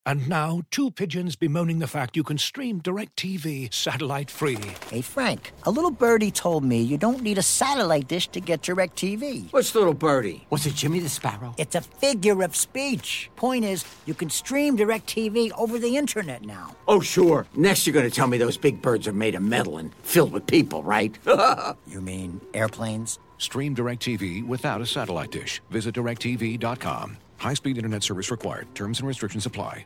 And now, two pigeons bemoaning the fact you can stream DirecTV satellite-free. Hey, Frank, a little birdie told me you don't need a satellite dish to get DirecTV. What's little birdie? Was it Jimmy the Sparrow? It's a figure of speech. Point is, you can stream DirecTV over the internet now. Oh, sure. Next you're going to tell me those big birds are made of metal and filled with people, right? You mean airplanes? Stream DirecTV without a satellite dish. Visit DirecTV.com. High-speed internet service required. Terms and restrictions apply.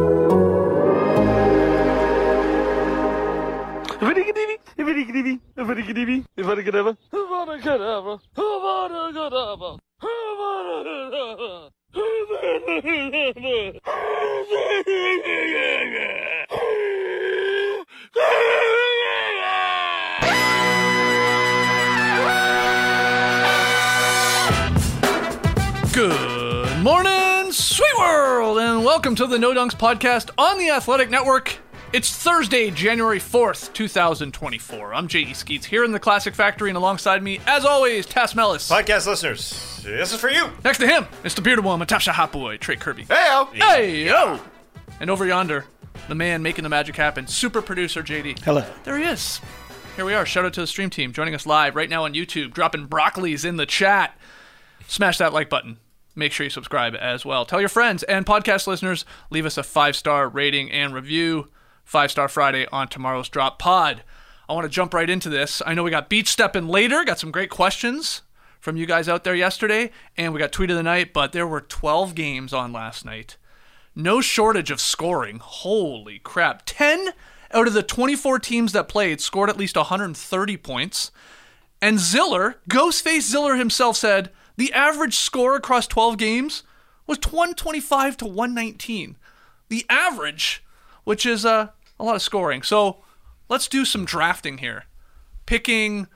Good morning, sweet world, and welcome to the No Dunks podcast on the Athletic Network. It's Thursday, January 4th, 2024. I'm J.E. Skeets here in the Classic Factory, and alongside me, as always, Tass Mellis. Podcast listeners, this is for you. Next to him, it's the bearded one, Matasha Hot Boy, Trey Kirby. Hey-o. Hey-yo! And over yonder, the man making the magic happen, super producer JD. Hello. There he is. Here we are. Shout out to the stream team joining us live right now on YouTube, dropping broccolis in the chat. Smash that like button. Make sure you subscribe as well. Tell your friends and podcast listeners, leave us a 5-star rating and review. 5-star Friday on tomorrow's Drop Pod. I want to jump right into this. I know we got Beach Steppin' later, got some great questions from you guys out there yesterday, and we got Tweet of the Night, but there were 12 games on last night. No shortage of scoring. Holy crap. 10 out of the 24 teams that played scored at least 130 points. And Ziller, Ghostface Ziller himself said, the average score across 12 games was 125 to 119. The average, which is a lot of scoring. So let's do some drafting here. Picking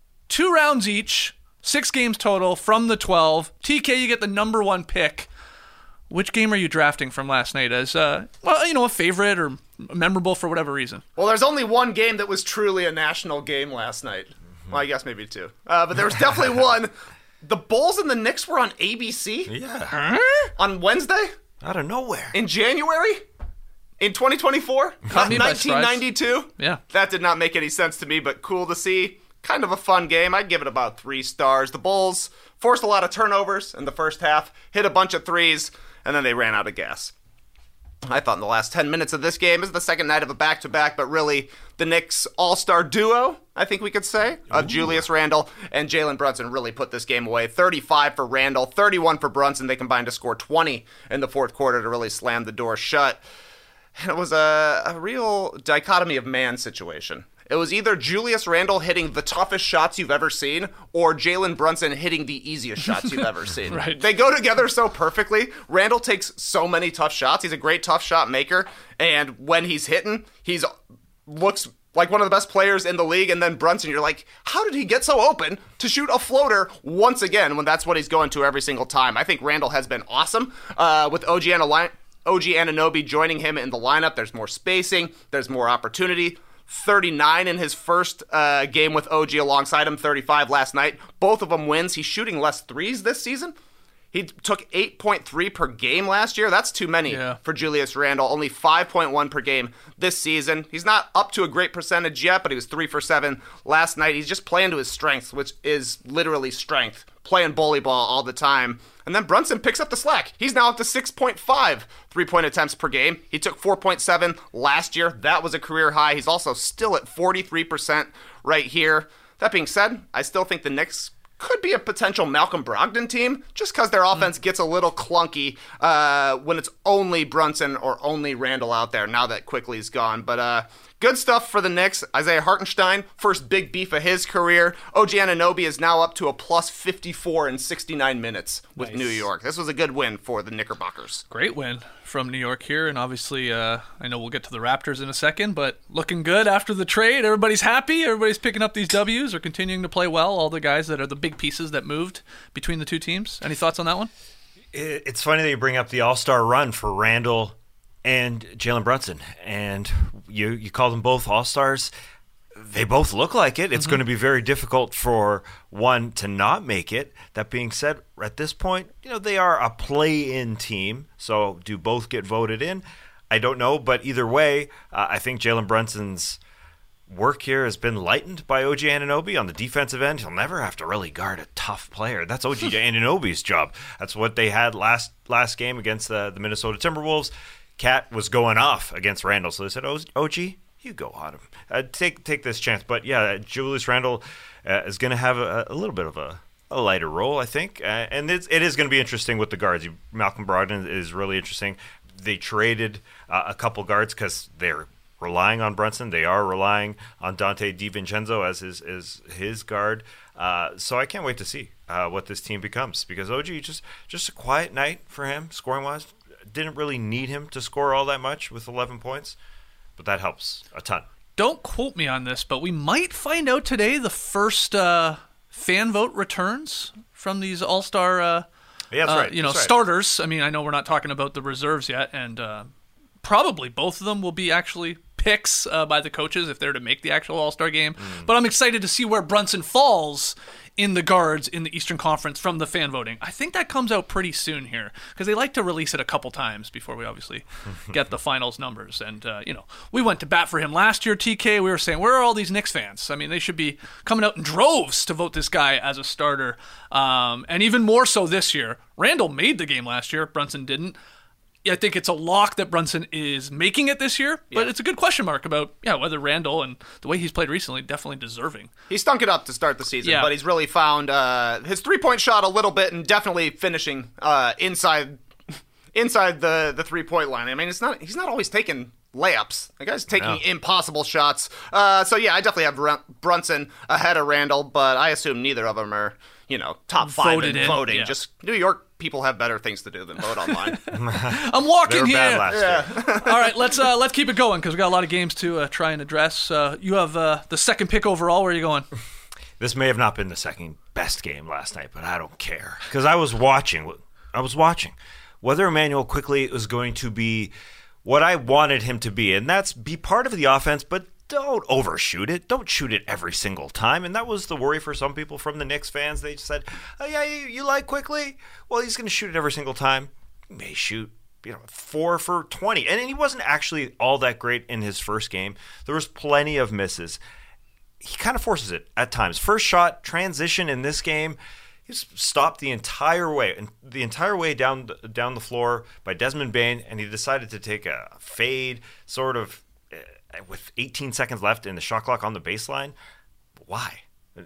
2 rounds each, 6 games total from the 12. TK, you get the number 1 pick. Which game are you drafting from last night as, a favorite or memorable for whatever reason? Well, there's only one game that was truly a national game last night. Well, I guess maybe 2. But there was definitely one. The Bulls and the Knicks were on ABC? Yeah. On Wednesday? Out of nowhere. In January? In 2024? Caught me by surprise. 1992? Yeah. That did not make any sense to me, but cool to see. Kind of a fun game. I'd give it about 3 stars. The Bulls forced a lot of turnovers in the first half, hit a bunch of threes, and then they ran out of gas. I thought in the last 10 minutes of this game is the second night of a back-to-back, but really the Knicks all-star duo, I think we could say, of Julius Randle and Jalen Brunson really put this game away. 35 for Randle, 31 for Brunson. They combined to score 20 in the fourth quarter to really slam the door shut. And it was a real dichotomy of man situation. It was either Julius Randle hitting the toughest shots you've ever seen or Jalen Brunson hitting the easiest shots you've ever seen. Right. They go together so perfectly. Randle takes so many tough shots. He's a great tough shot maker. And when he's hitting, he's looks like one of the best players in the league. And then Brunson, you're like, how did he get so open to shoot a floater once again when that's what he's going to every single time? I think Randle has been awesome with OG Anunoby joining him in the lineup. There's more spacing. There's more opportunity. 39 in his first game with OG alongside him, 35 last night. Both of them wins. He's shooting less threes this season. He took 8.3 per game last year. That's too many for Julius Randle. Only 5.1 per game this season. He's not up to a great percentage yet, but he was 3 for 7 last night. He's just playing to his strengths, which is literally strength. Playing bully ball all the time. And then Brunson picks up the slack. He's now up to 6.5 three-point attempts per game. He took 4.7 last year. That was a career high. He's also still at 43% right here. That being said, I still think the Knicks could be a potential Malcolm Brogdon team just because their offense gets a little clunky when it's only Brunson or only Randle out there now that Quickly's gone. But good stuff for the Knicks. Isaiah Hartenstein, first big beef of his career. OG Anunoby is now up to a plus 54 in 69 minutes with New York. This was a good win for the Knickerbockers. Great win from New York here, and obviously I know we'll get to the Raptors in a second, but looking good after the trade. Everybody's happy. Everybody's picking up these W's or continuing to play well, all the guys that are the big pieces that moved between the two teams. Any thoughts on that one? It's funny that you bring up the all-star run for Randle and Jalen Brunson, and you call them both all-stars. They both look like it. It's going to be very difficult for one to not make it. That being said, at this point, they are a play-in team, so do both get voted in? I don't know, but either way, I think Jalen Brunson's work here has been lightened by OG Anunoby on the defensive end. He'll never have to really guard a tough player. That's OG Anunoby's job. That's what they had last game against the Minnesota Timberwolves. Cat was going off against Randle, so they said, OG, you go on him. Take this chance. But yeah, Julius Randle is going to have a little bit of a lighter role, I think. And it is going to be interesting with the guards. Malcolm Brogdon is really interesting. They traded a couple guards because they're relying on Brunson. They are relying on Dante DiVincenzo as his guard. So I can't wait to see what this team becomes, because OG, just a quiet night for him, scoring-wise. Didn't really need him to score all that much with 11 points, but that helps a ton. Don't quote me on this, but we might find out today the first fan vote returns from these all-star Yeah, that's right. That's right. Starters. I mean, I know we're not talking about the reserves yet, and probably both of them will be actually picks by the coaches if they're to make the actual All-Star game. But I'm excited to see where Brunson falls in the guards in the Eastern Conference from the fan voting. I think that comes out pretty soon here, because they like to release it a couple times before we obviously get the finals numbers. And, we went to bat for him last year, TK. We were saying, where are all these Knicks fans? I mean, they should be coming out in droves to vote this guy as a starter. And even more so this year. Randle made the game last year. Brunson didn't. I think it's a lock that Brunson is making it this year, but it's a good question mark about whether Randle and the way he's played recently, definitely deserving. He stunk it up to start the season, but he's really found his three-point shot a little bit, and definitely finishing inside the three-point line. I mean, he's not always taking layups. The guy's taking impossible shots. I definitely have Brunson ahead of Randle, but I assume neither of them are top five in voting. Yeah. Just New York people have better things to do than vote online. I'm walking here. Bad last year. All right, let's keep it going, because we got a lot of games to try and address. You have the second pick overall. Where are you going? This may have not been the second best game last night, but I don't care, because I was watching whether Immanuel Quickley was going to be what I wanted him to be, and that's be part of the offense, but don't overshoot it. Don't shoot it every single time. And that was the worry for some people from the Knicks fans. They just said, oh, yeah, you like Quickley? Well, he's going to shoot it every single time. He may shoot 4 for 20. And he wasn't actually all that great in his first game. There was plenty of misses. He kind of forces it at times. First shot, transition in this game, he's stopped the entire way down the floor by Desmond Bane, and he decided to take a fade sort of with 18 seconds left in the shot clock on the baseline. Why?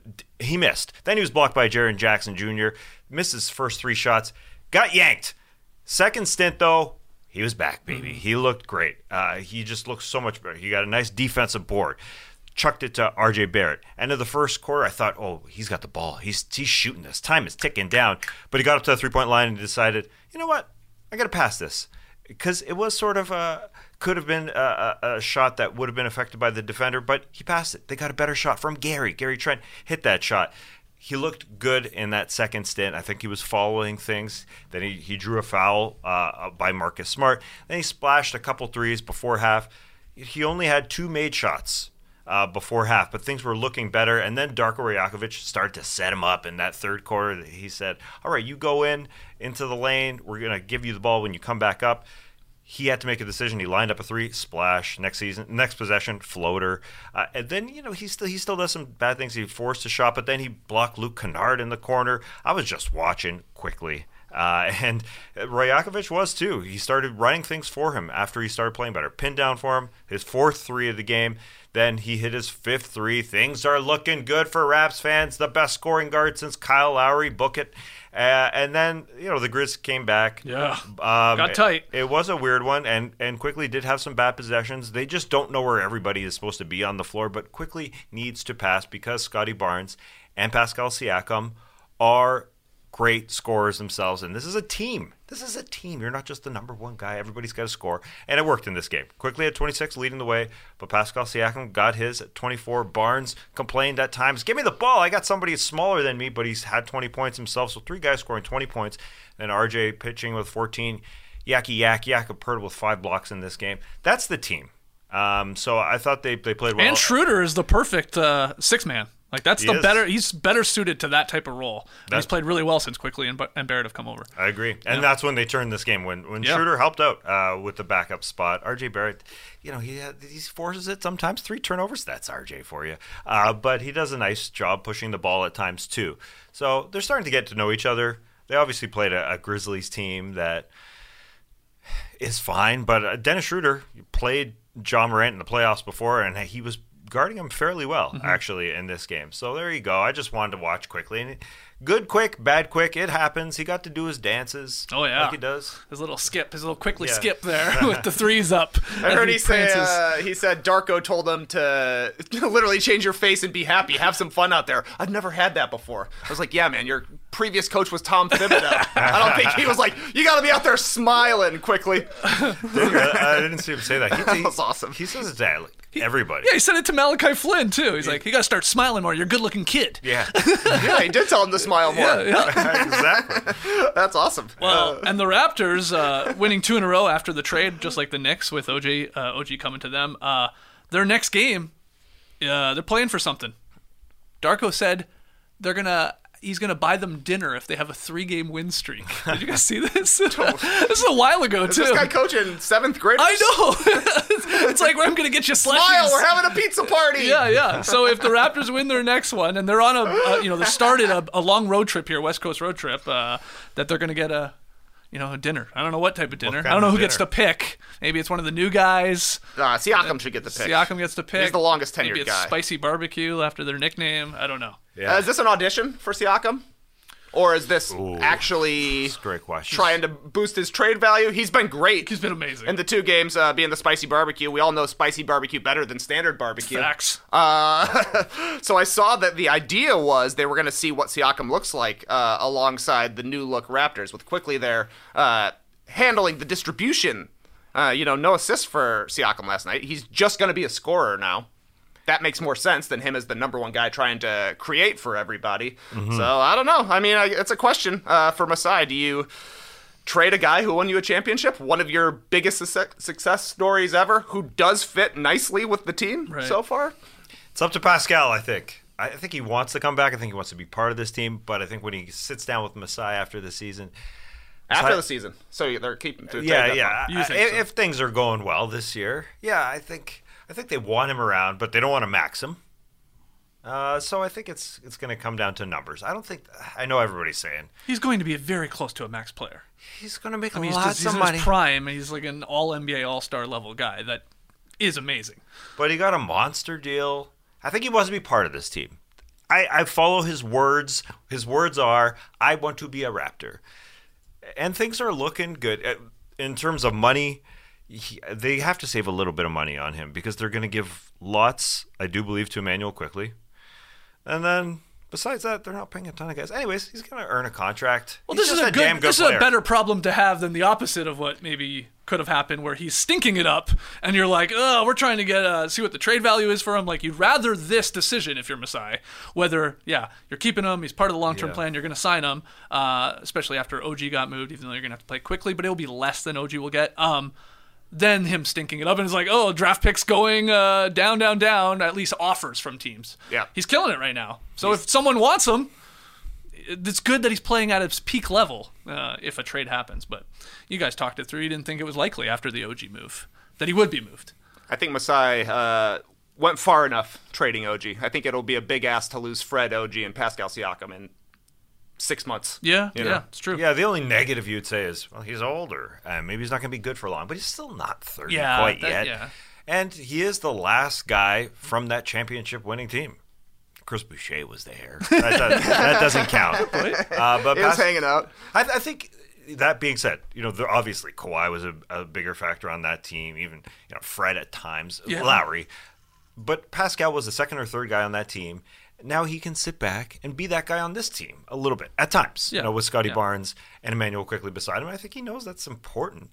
He missed. Then he was blocked by Jaren Jackson Jr., missed his first 3 shots, got yanked. Second stint, though, he was back, baby. He looked great. He just looked so much better. He got a nice defensive board. Chucked it to RJ Barrett. End of the first quarter, I thought, he's got the ball. He's shooting this. Time is ticking down. But he got up to the three-point line and decided, you know what? I got to pass this. Because it was sort of could have been a shot that would have been affected by the defender, but he passed it. They got a better shot from Gary. Gary Trent hit that shot. He looked good in that second stint. I think he was following things. Then he drew a foul by Marcus Smart. Then he splashed a couple threes before half. He only had 2 made shots before half, but things were looking better. And then Darko Rajakovic started to set him up in that third quarter. He said, all right, you go into the lane. We're going to give you the ball when you come back up. He had to make a decision. He lined up a 3, splash. Next possession, floater. And then, he still does some bad things. He forced a shot, but then he blocked Luke Kennard in the corner. I was just watching quickly. And Rajakovic was too. He started running things for him after he started playing better. Pinned down for him, his 4th 3 of the game. Then he hit his 5th 3. Things are looking good for Raps fans. The best scoring guard since Kyle Lowry. Book it. And then, the Grizz came back. Yeah, got tight. It was a weird one, and Quickley did have some bad possessions. They just don't know where everybody is supposed to be on the floor, but Quickley needs to pass because Scotty Barnes and Pascal Siakam are great scorers themselves, and this is a team. You're not just the number one guy. Everybody's got to score, and it worked in this game. Quickley at 26, leading the way, but Pascal Siakam got his at 24. Barnes complained at times, give me the ball. I got somebody smaller than me, but he's had 20 points himself, so 3 guys scoring 20 points. Then RJ pitching with 14. Jakob Poeltl with 5 blocks in this game. That's the team. So I thought they played well. And Schroeder is the perfect 6-man. Like that's He is. he's better suited to that type of role. And he's played really well since Quickly and Barrett have come over. I agree. And that's when they turned this game. When Schroeder helped out with the backup spot, RJ Barrett, he forces it sometimes. 3 turnovers, that's RJ for you. But he does a nice job pushing the ball at times too. So they're starting to get to know each other. They obviously played a Grizzlies team that is fine, but Dennis Schroeder played John Morant in the playoffs before, and he was guarding him fairly well, actually, in this game. So there you go. I just wanted to watch Quickly. And good quick, bad quick, it happens. He got to do his dances. Oh, yeah. Like he does. His little Quickly skip there with the 3s up. I heard he said Darko told him to literally change your face and be happy. Have some fun out there. I've never had that before. I was like, yeah, man, your previous coach was Tom Thibodeau. I don't think he was like, you got to be out there smiling Quickly. I didn't see him say that. That was awesome. He says it to everybody. Yeah, he said it to Malachi Flynn, too. He's like, you got to start smiling more. You're a good-looking kid. Yeah. Yeah, he did tell him to smile more. Yeah. Exactly. That's awesome. Well, and the Raptors winning 2 in a row after the trade, just like the Knicks with OG coming to them. Their next game, they're playing for something. Darko said he's gonna buy them dinner if they have a 3-game win streak. Did you guys see this? This is a while ago too. Is this guy coaching 7th graders? I know. It's like I'm gonna get you slushies. Smile, we're having a pizza party. Yeah. So if the Raptors win their next one, and they're on they started a long road trip here, West Coast road trip, that they're gonna get a dinner. I don't know what type of dinner. I don't know who gets to pick. Maybe it's one of the new guys. Siakam should get the pick. Siakam gets to pick. He's the longest tenured Maybe it's guy. Spicy Barbecue after their nickname. I don't know. Yeah. Is this an audition for Siakam? Or is this actually That's a great question. trying to boost his trade value? He's been great. He's been amazing. In the 2 games being the Spicy Barbecue. We all know Spicy Barbecue better than Standard Barbecue. Facts. So I saw that the idea was they were going to see what Siakam looks like alongside the new look Raptors, with Quickly there handling the distribution. No assists for Siakam last night. He's just going to be a scorer now. That makes more sense than him as the number 1 guy trying to create for everybody. So I don't know. I mean, it's a question for Masai. Do you trade a guy who won you a championship, one of your biggest success stories ever, who does fit nicely with the team so far? It's up to Pascal, I think. I think he wants to come back. I think he wants to be part of this team. But I think when he sits down with Masai after the season... After the season. So they're keeping through. Yeah. So? If things are going well this year, I think they want him around, but they don't want to max him. So I think it's going to come down to numbers. I know everybody's saying He's going to be very close to a max player. he's going to make He's lots of in money. his prime, and he's like an all-NBA, all-star level guy. That is amazing. But he got a monster deal. I think he wants to be part of this team. I follow his words. His words are, I want to be a Raptor. And things are looking good. In terms of money, they have to save a little bit of money on him because they're going to give lots, I do believe, to Emmanuel Quickly. And then, besides that, they're not paying a ton of guys. Anyways, he's going to earn a contract. Well, He's this is just damn good this is player. a better problem to have than the opposite of what maybe could have happened, where he's stinking it up, and you're like, oh, we're trying to get see what the trade value is for him. Like, you'd rather this decision if you're Masai, whether you're keeping him, he's part of the long-term plan, you're going to sign him, especially after OG got moved, even though you're going to have to play Quickly, but it'll be less than OG will get. Then him stinking it up, and it's like, oh, draft picks going down, at least offers from teams. Yeah. He's killing it right now. So if someone wants him, it's good that he's playing at his peak level if a trade happens. But you guys talked it through. You didn't think it was likely after the OG move that he would be moved. I think Masai went far enough trading OG. I think it'll be a big ask to lose Fred, OG, and Pascal Siakam in 6 months. Yeah, You know? it's true. Yeah, the only negative you'd say is, well, he's older. Maybe he's not going to be good for long, but he's still not 30 quite yet. Yeah. And he is the last guy from that championship-winning team. Chris Boucher was there. That doesn't count. But He was hanging out. I think that being said, obviously Kawhi was a bigger factor on that team. Even Fred at times, Lowry. But Pascal was the second or third guy on that team. Now he can sit back and be that guy on this team a little bit at times. With Scotty Barnes and Emmanuel Quickly beside him. I think he knows that's important.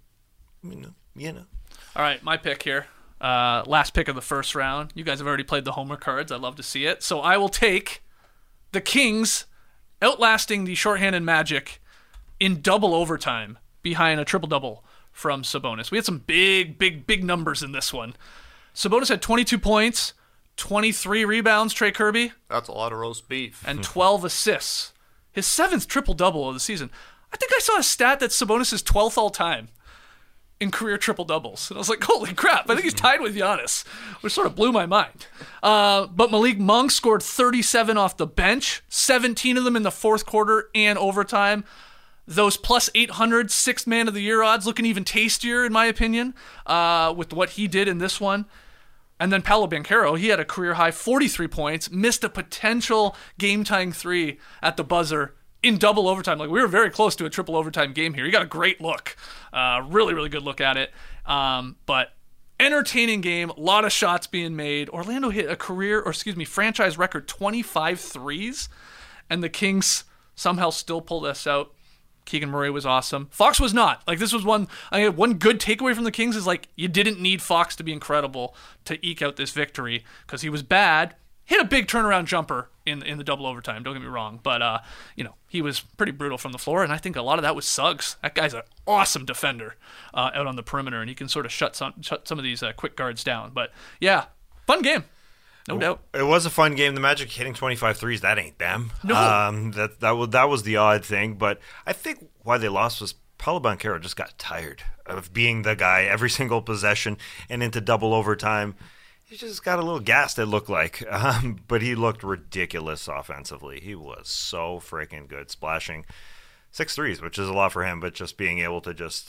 All right, my pick here. Last pick of the first round. You guys have already played the Homer cards. I'd love to see it. So I will take the Kings outlasting the shorthanded Magic in double overtime behind a triple-double from Sabonis. We had some big numbers in this one. Sabonis had 22 points, 23 rebounds, Trey Kirby, That's a lot of roast beef. and 12 assists. His 7th triple-double of the season. I think I saw a stat that Sabonis is 12th all-time in career triple-doubles. And I was like, holy crap, I think he's tied with Giannis, which sort of blew my mind. But Malik Monk scored 37 off the bench, 17 of them in the fourth quarter and overtime. Those plus 800 sixth man of the year odds looking even tastier, in my opinion, with what he did in this one. And then Paolo Banchero, he had a career-high 43 points, missed a potential game-tying 3 at the buzzer in double overtime. Like, we were very close to a triple overtime game here. He got a great look. Really, really good look at it. But entertaining game, a lot of shots being made. Orlando hit a franchise record 25 threes, and the Kings somehow still pulled us out. Keegan Murray was awesome. Fox was not. Like, this was one good takeaway from the Kings is, like, you didn't need Fox to be incredible to eke out this victory because he was bad. Hit a big turnaround jumper in the double overtime, don't get me wrong. But, he was pretty brutal from the floor, and I think a lot of that was Suggs. That guy's an awesome defender out on the perimeter, and he can sort of shut some of these quick guards down. But, yeah, fun game. No doubt. It was a fun game. The Magic hitting 25 threes, that ain't them. No. That was the odd thing. But I think why they lost was Paolo Banchero just got tired of being the guy every single possession and into double overtime. He just got a little gassed, it looked like. But he looked ridiculous offensively. He was so freaking good, splashing 6 threes, which is a lot for him, but just being able to just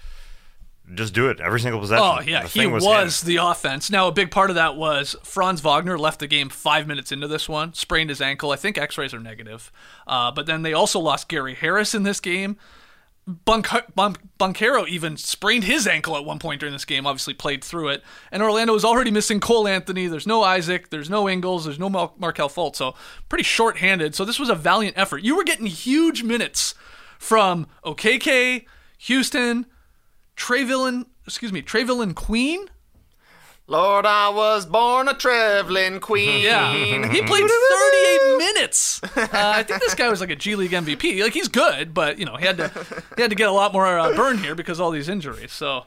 do it every single possession. Oh, yeah, he was the offense. Now, a big part of that was Franz Wagner left the game 5 minutes into this one, sprained his ankle. I think x-rays are negative. But then they also lost Gary Harris in this game. Banchero even sprained his ankle at one point during this game, obviously played through it. And Orlando was already missing Cole Anthony. There's no Isaac. There's no Ingles. There's no Markelle Fultz. So pretty short-handed. So this was a valiant effort. You were getting huge minutes from OKK, Houston, Trevelyan Queen? Lord, I was born a traveling queen. Yeah, he played 38 minutes. I think this guy was like a G League MVP. Like, he's good, but he had to get a lot more burn here because of all these injuries. So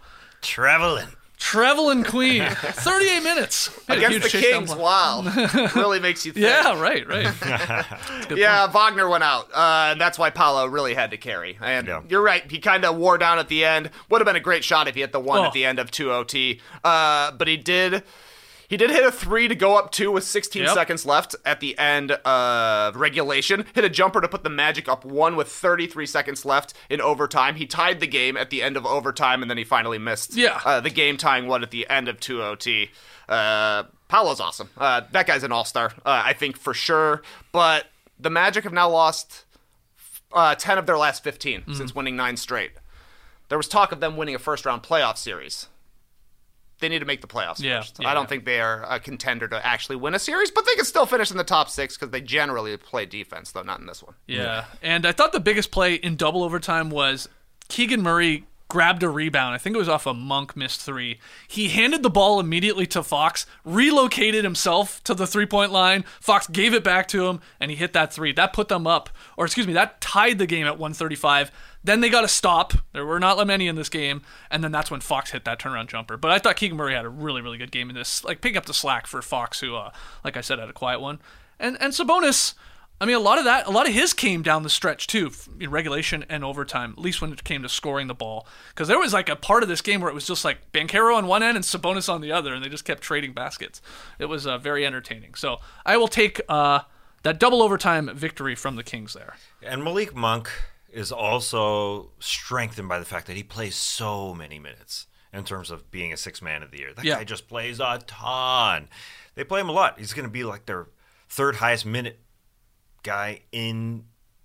Trevelyan Queen, 38 minutes against the Kings. Wow, really makes you think. Yeah, right. Yeah, point. Wagner went out, and that's why Paolo really had to carry. And You're right, he kind of wore down at the end. Would have been a great shot if he hit the one at the end of 2 OT. But he did hit a 3 to go up 2 with 16 seconds left at the end of regulation. Hit a jumper to put the Magic up 1 with 33 seconds left in overtime. He tied the game at the end of overtime, and then he finally missed the game-tying one at the end of 2 OT. Paolo's awesome. That guy's an all-star, I think, for sure. But the Magic have now lost 10 of their last 15 since winning 9 straight. There was talk of them winning a first-round playoff series. They need to make the playoffs first. I don't think they are a contender to actually win a series, but they can still finish in the top 6 because they generally play defense, though not in this one. Yeah, and I thought the biggest play in double overtime was Keegan Murray grabbed a rebound. I think it was off a Monk missed 3. He handed the ball immediately to Fox, relocated himself to the three-point line. Fox gave it back to him, and he hit that 3. That put them up, that tied the game at 135. Then they got to stop. There were not many in this game, and then that's when Fox hit that turnaround jumper. But I thought Keegan Murray had a really, really good game in this, like picking up the slack for Fox, who, like I said, had a quiet one. And Sabonis, I mean, a lot of his came down the stretch too, in regulation and overtime, at least when it came to scoring the ball. Because there was like a part of this game where it was just like Banchero on one end and Sabonis on the other, and they just kept trading baskets. It was very entertaining. So I will take that double overtime victory from the Kings there. And Malik Monk is also strengthened by the fact that he plays so many minutes in terms of being a 6th man of the year. That guy just plays a ton. They play him a lot. He's going to be like their 3rd highest minute guy in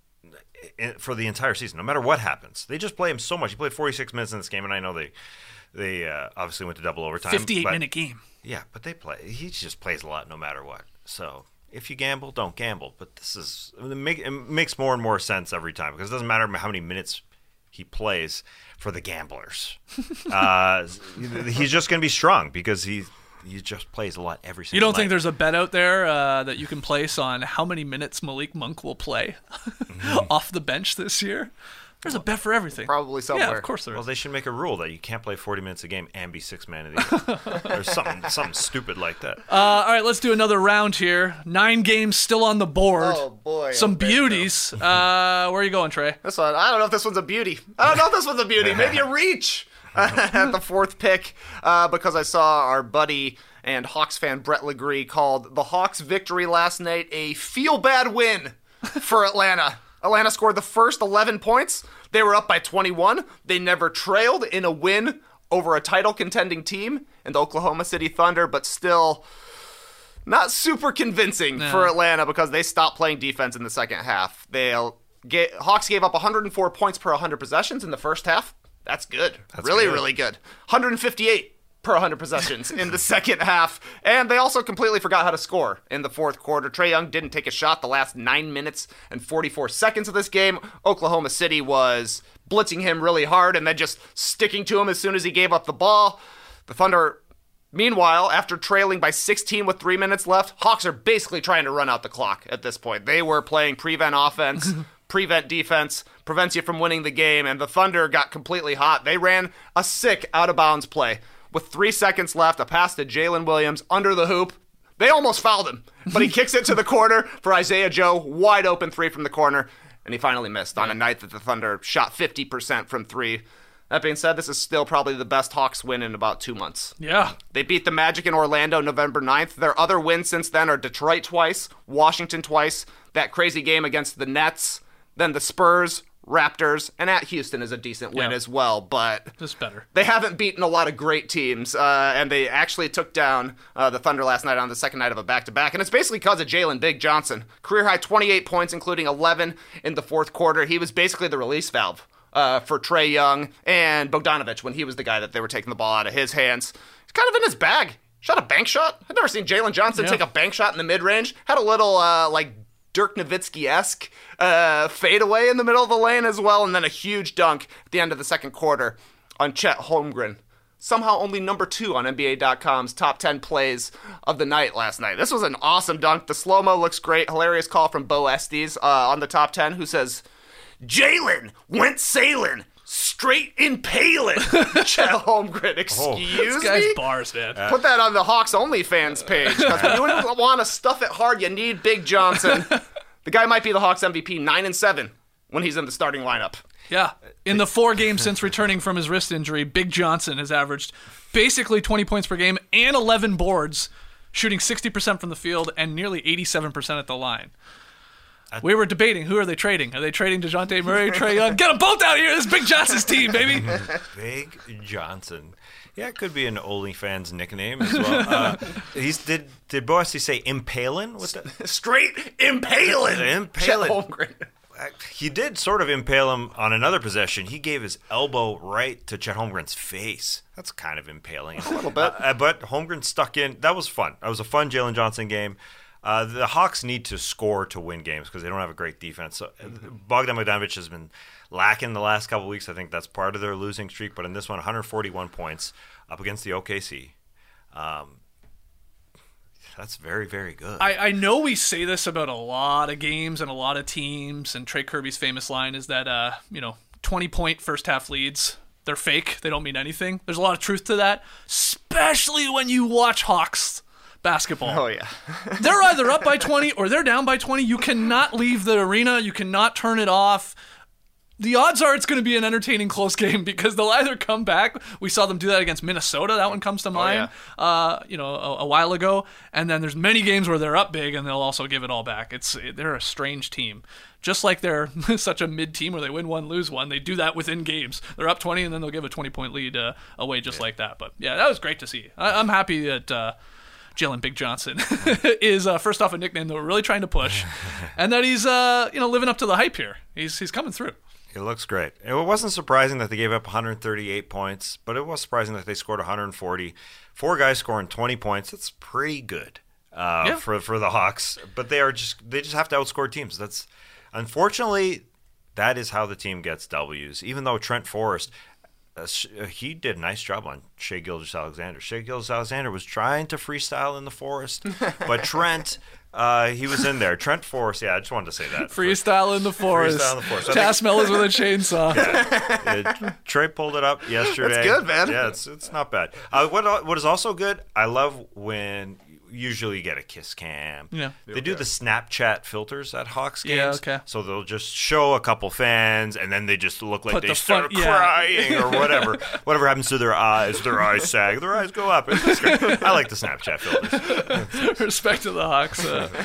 for the entire season, no matter what happens. They just play him so much. He played 46 minutes in this game, and I know they obviously went to double overtime. 58-minute game. Yeah, but he just plays a lot no matter what. So if you gamble, don't gamble. But it makes more and more sense every time because it doesn't matter how many minutes he plays for the gamblers. He's just going to be strong because he just plays a lot every single night. You don't think there's a bet out there that you can place on how many minutes Malik Monk will play off the bench this year? There's a bet for everything. Probably somewhere. Yeah, of course there is. Well, they should make a rule that you can't play 40 minutes a game and be 6th man of the year. Or something stupid like that. All right, let's do another round here. 9 games still on the board. Oh, boy. Some beauties. Where are you going, Trey? This one, I don't know if this one's a beauty. Maybe a reach at the 4th pick because I saw our buddy and Hawks fan Brett Legree called the Hawks' victory last night a feel-bad win for Atlanta. Atlanta scored the first 11 points. They were up by 21. They never trailed in a win over a title-contending team in the Oklahoma City Thunder, but still not super convincing for Atlanta because they stopped playing defense in the second half. Hawks gave up 104 points per 100 possessions in the first half. That's good. Really good. 158 per 100 possessions in the second half. And they also completely forgot how to score in the fourth quarter. Trae Young didn't take a shot the last 9 minutes and 44 seconds of this game. Oklahoma City was blitzing him really hard and then just sticking to him as soon as he gave up the ball. The Thunder, meanwhile, after trailing by 16 with 3 minutes left, Hawks are basically trying to run out the clock at this point. They were playing prevent offense, prevent defense, prevents you from winning the game, and the Thunder got completely hot. They ran a sick out-of-bounds play. With 3 seconds left, a pass to Jalen Williams under the hoop. They almost fouled him, but he kicks it to the corner for Isaiah Joe. Wide open 3 from the corner, and he finally missed on a night that the Thunder shot 50% from 3. That being said, this is still probably the best Hawks win in about 2 months. Yeah. They beat the Magic in Orlando November 9th. Their other wins since then are Detroit twice, Washington twice, that crazy game against the Nets, then the Spurs, Raptors, and at Houston is a decent win as well, but just better. They haven't beaten a lot of great teams, and they actually took down the Thunder last night on the second night of a back-to-back, and it's basically because of Jalen Big Johnson. Career-high 28 points, including 11 in the fourth quarter. He was basically the release valve for Trae Young and Bogdanovic when he was the guy that they were taking the ball out of his hands. He's kind of in his bag. Shot a bank shot. I've never seen Jalen Johnson take a bank shot in the mid-range. Had a little, Dirk Nowitzki-esque fadeaway in the middle of the lane as well, and then a huge dunk at the end of the second quarter on Chet Holmgren. Somehow only number 2 on NBA.com's top 10 plays of the night last night. This was an awesome dunk. The slow-mo looks great. Hilarious call from Bo Estes on the top 10, who says, Jalen went sailing, straight impaling. Chet Holmgren, excuse me? This guy's bars, man. Put that on the Hawks OnlyFans page, because when you want to stuff it hard, you need Big Johnson. The guy might be the Hawks MVP 9-7 when he's in the starting lineup. Yeah. In the 4 games since returning from his wrist injury, Big Johnson has averaged basically 20 points per game and 11 boards, shooting 60% from the field and nearly 87% at the line. We were debating, who are they trading? Are they trading DeJounte Murray, Trae Young? Get them both out here. This is Big Johnson's team, baby. Big Johnson. Yeah, it could be an OnlyFans nickname as well. Did Bo Estes say impalin? What's that? Straight impalin. Impalin. Chet Holmgren. He did sort of impale him on another possession. He gave his elbow right to Chet Holmgren's face. That's kind of impaling. A little bit. But Holmgren stuck in. That was fun. That was a fun Jalen Johnson game. The Hawks need to score to win games because they don't have a great defense. So Bogdan Bogdanovic has been lacking the last couple of weeks. I think that's part of their losing streak. But in this one, 141 points up against the OKC. That's very, very good. I know we say this about a lot of games and a lot of teams, and Trey Kirby's famous line is that, 20-point first-half leads, they're fake. They don't mean anything. There's a lot of truth to that, especially when you watch Hawks basketball. Oh, yeah. They're either up by 20 or they're down by 20. You cannot leave the arena. You cannot turn it off. The odds are it's going to be an entertaining close game because they'll either come back. We saw them do that against Minnesota. That one comes to mind, a while ago. And then there's many games where they're up big and they'll also give it all back. They're a strange team. Just like they're such a mid team where they win one, lose one. They do that within games. They're up 20 and then they'll give a 20-point lead away just like that. But yeah, that was great to see. I'm happy that Jalen Big Johnson is first off a nickname that we're really trying to push, and that he's living up to the hype here. He's coming through. It looks great. It wasn't surprising that they gave up 138 points, but it was surprising that they scored 140. 4 guys scoring 20 points. That's pretty good for the Hawks. But they just have to outscore teams. Unfortunately, that is how the team gets W's. Even though Trent Forrest, he did a nice job on Shai Gilgeous-Alexander. Shai Gilgeous-Alexander was trying to freestyle in the forest, but Trent, he was in there. Trent Forrest, I just wanted to say that. Freestyle in the forest. Freestyle in the forest. Chas Mellors with a chainsaw. Trey pulled it up yesterday. That's good, man. Yeah, it's not bad. What is also good, I love when usually you get a kiss cam. Yeah. They do the Snapchat filters at Hawks games. Yeah, okay. So they'll just show a couple fans, and then they just look like Put they the start fun- crying or whatever. Whatever happens to their eyes sag, their eyes go up. It's great. I like the Snapchat filters. Respect to the Hawks,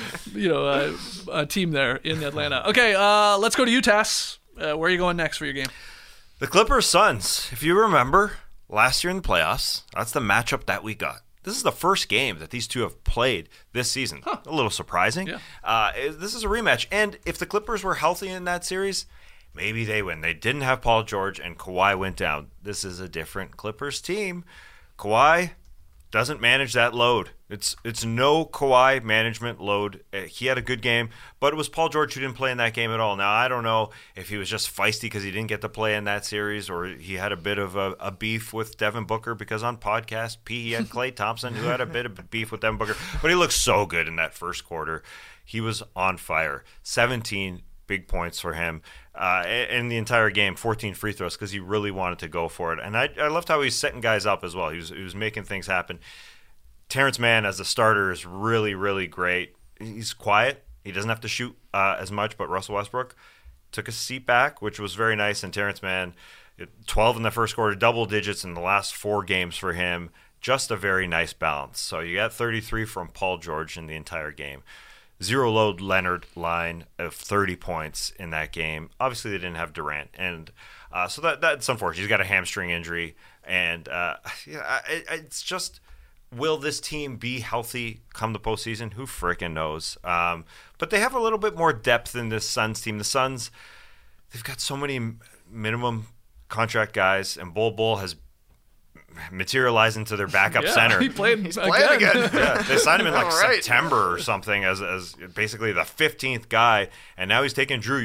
team there in Atlanta. Okay, let's go to you, Tass. Where are you going next for your game? The Clippers Suns. If you remember, last year in the playoffs, that's the matchup that we got. This is the first game that these two have played this season. A little surprising. Yeah. This is a rematch. And if the Clippers were healthy in that series, maybe they win. They didn't have Paul George, and Kawhi went down. This is a different Clippers team. Kawhi doesn't manage that load. It's no Kawhi management load. He had a good game, but it was Paul George who didn't play in that game at all. Now, I don't know if he was just feisty because he didn't get to play in that series, or he had a bit of a beef with Devin Booker, because on podcast P, he had Klay Thompson, who had a bit of beef with Devin Booker. But he looked so good in that first quarter. He was on fire. 17 big points for him in the entire game, 14 free throws, because he really wanted to go for it. And I loved how he was setting guys up as well. He was making things happen. Terrence Mann as a starter is really, really great. He's quiet. He doesn't have to shoot as much, but Russell Westbrook took a seat back, which was very nice. And Terrence Mann, 12 in the first quarter, double digits in the last 4 games for him. Just a very nice balance. So you got 33 from Paul George in the entire game. Zero load Leonard line of 30 points in that game. Obviously, they didn't have Durant, and so that's unfortunate. He's got a hamstring injury, and it's just, will this team be healthy come the postseason? Who frickin' knows? But they have a little bit more depth in this Suns team. The Suns, they've got so many minimum contract guys, and Bol has materialize into their backup center. He's playing again. Yeah, they signed him in Right. September or something as basically the 15th guy, and now he's taking Drew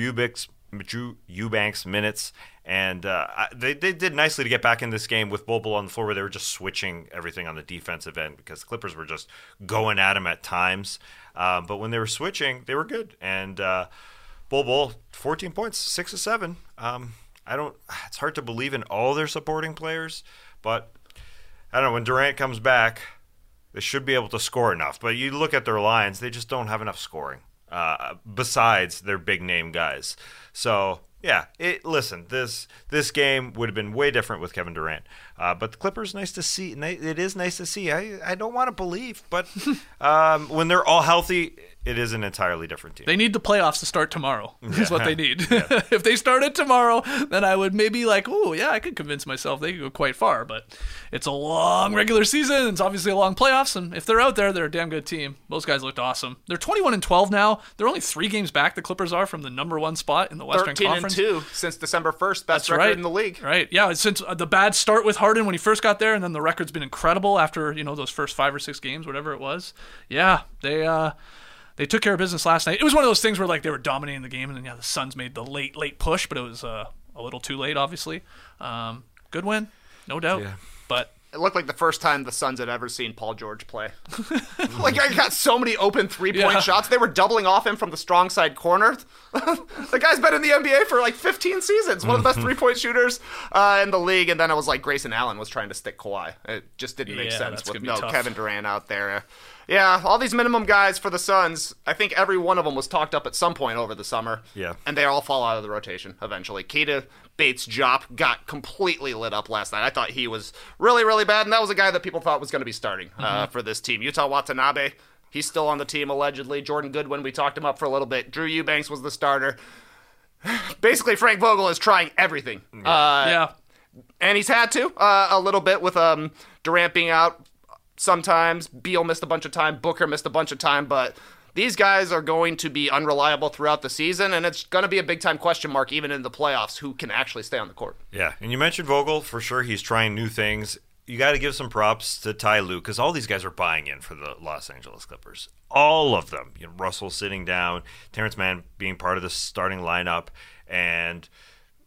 Eubanks minutes, and they did nicely to get back in this game with Bol on the floor, where they were just switching everything on the defensive end, because the Clippers were just going at him at times, but when they were switching, they were good. And Bol 14 points, 6 of 7. It's hard to believe in all their supporting players, but I don't know, when Durant comes back, they should be able to score enough. But you look at their lines, they just don't have enough scoring besides their big-name guys. So, yeah, listen, this game would have been way different with Kevin Durant. But the Clippers, nice to see. It is nice to see. I don't want to believe, but when they're all healthy, it is an entirely different team. They need the playoffs to start tomorrow, is what they need. If they started tomorrow, then I would maybe I could convince myself they could go quite far. But it's a long regular season. It's obviously a long playoffs. And if they're out there, they're a damn good team. Those guys looked awesome. They're 21-12 now. They're only 3 games back, the Clippers are, from the number 1 spot in the Western Conference. 13-2 since December 1st. Best That's record right. in the league. Right. Yeah, since the bad start with Harden when he first got there, and then the record's been incredible after, those first 5 or 6 games, whatever it was. Yeah, they took care of business last night. It was one of those things where they were dominating the game, and then the Suns made the late push, but it was a little too late, obviously. Good win, no doubt. Yeah. But it looked like the first time the Suns had ever seen Paul George play. I got so many open 3-point shots. They were doubling off him from the strong side corner. The guy's been in the NBA for 15 seasons. One of the best 3-point shooters in the league. And then it was like Grayson Allen was trying to stick Kawhi. It just didn't make sense with no tough. Kevin Durant out there. Yeah, all these minimum guys for the Suns, I think every one of them was talked up at some point over the summer. Yeah. And they all fall out of the rotation eventually. Keita Bates-Diop got completely lit up last night. I thought he was really, really bad, and that was a guy that people thought was going to be starting for this team. Yuta Watanabe, he's still on the team allegedly. Jordan Goodwin, we talked him up for a little bit. Drew Eubanks was the starter. Basically, Frank Vogel is trying everything. Yeah. And he's had to a little bit with Durant being out. Sometimes Beal missed a bunch of time, Booker missed a bunch of time, but these guys are going to be unreliable throughout the season, and it's going to be a big-time question mark even in the playoffs who can actually stay on the court. Yeah, and you mentioned Vogel. For sure, he's trying new things. You got to give some props to Ty Lue, because all these guys are buying in for the Los Angeles Clippers. All of them. Russell sitting down, Terrence Mann being part of the starting lineup, and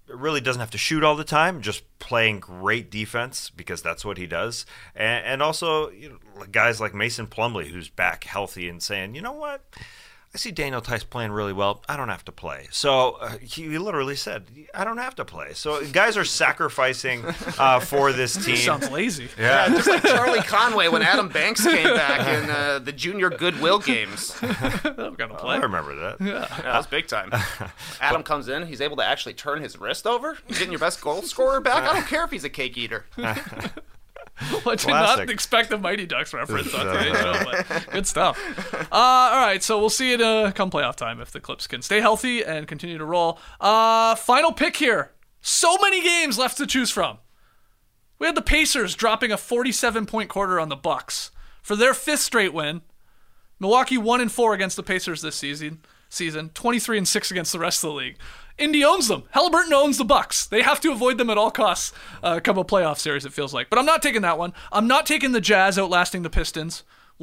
really doesn't have to shoot all the time, just playing great defense because that's what he does. And also, guys like Mason Plumlee, who's back healthy and saying, you know what? I see Daniel Tice playing really well. I don't have to play. So he literally said, I don't have to play. So guys are sacrificing for this team. Sounds lazy. Yeah, just like Charlie Conway when Adam Banks came back in the Junior Goodwill games. I'm gonna play. I remember that. Yeah, that was big time. Adam comes in. He's able to actually turn his wrist over. You're getting your best goal scorer back. I don't care if he's a cake eater. Well, I did not expect the Mighty Ducks reference on today's show, but good stuff. All right, so we'll see it come playoff time if the Clips can stay healthy and continue to roll. Final pick here. So many games left to choose from. We had the Pacers dropping a 47-point quarter on the Bucks for their 5th straight win. Milwaukee 1-4 against the Pacers this season. 23-6 against the rest of the league. Indy owns them. Halliburton owns the Bucks. They have to avoid them at all costs come a playoff series, it feels like. But I'm not taking that one. I'm not taking the Jazz outlasting the Pistons,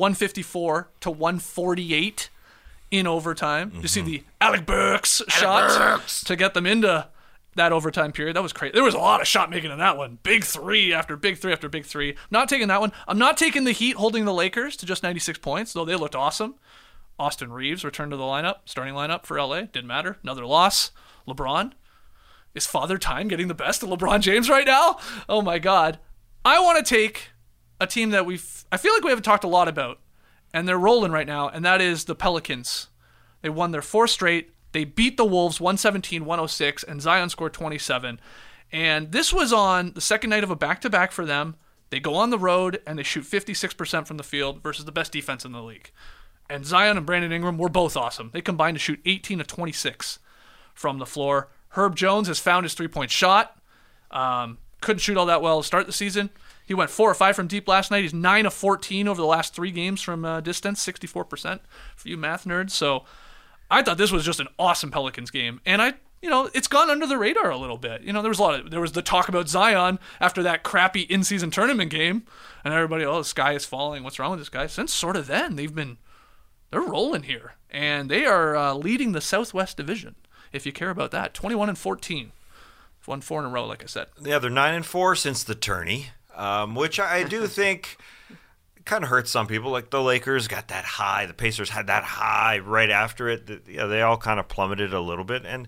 154-148 in overtime. You see the Alec Burks shot to get them into that overtime period. That was crazy. There was a lot of shot making in that one. Big three after big three after big three. Not taking that one. I'm not taking the Heat holding the Lakers to just 96 points, though they looked awesome. Austin Reeves returned to the lineup, starting lineup for LA. Didn't matter. Another loss. LeBron. Is Father Time getting the best of LeBron James right now? Oh my God. I want to take a team that I feel like we haven't talked a lot about, and they're rolling right now, and that is the Pelicans. They won their 4th straight. They beat the Wolves 117-106, and Zion scored 27. And this was on the second night of a back-to-back for them. They go on the road, and they shoot 56% from the field versus the best defense in the league. And Zion and Brandon Ingram were both awesome. They combined to shoot 18 of 26 from the floor. Herb Jones has found his three-point shot. Couldn't shoot all that well to start the season. He went 4 or 5 from deep last night. He's 9 of 14 over the last 3 games from distance, 64% for you math nerds. So I thought this was just an awesome Pelicans game. And it's gone under the radar a little bit. There was the talk about Zion after that crappy in-season tournament game. And everybody, the sky is falling. What's wrong with this guy? Since sort of then, they're rolling here. And they are leading the Southwest Division, if you care about that. 21-14. Won 4 in a row, like I said. Yeah, they're 9-4 since the tourney, which I do think kind of hurts some people. Like the Lakers got that high. The Pacers had that high right after it. They all kind of plummeted a little bit. And,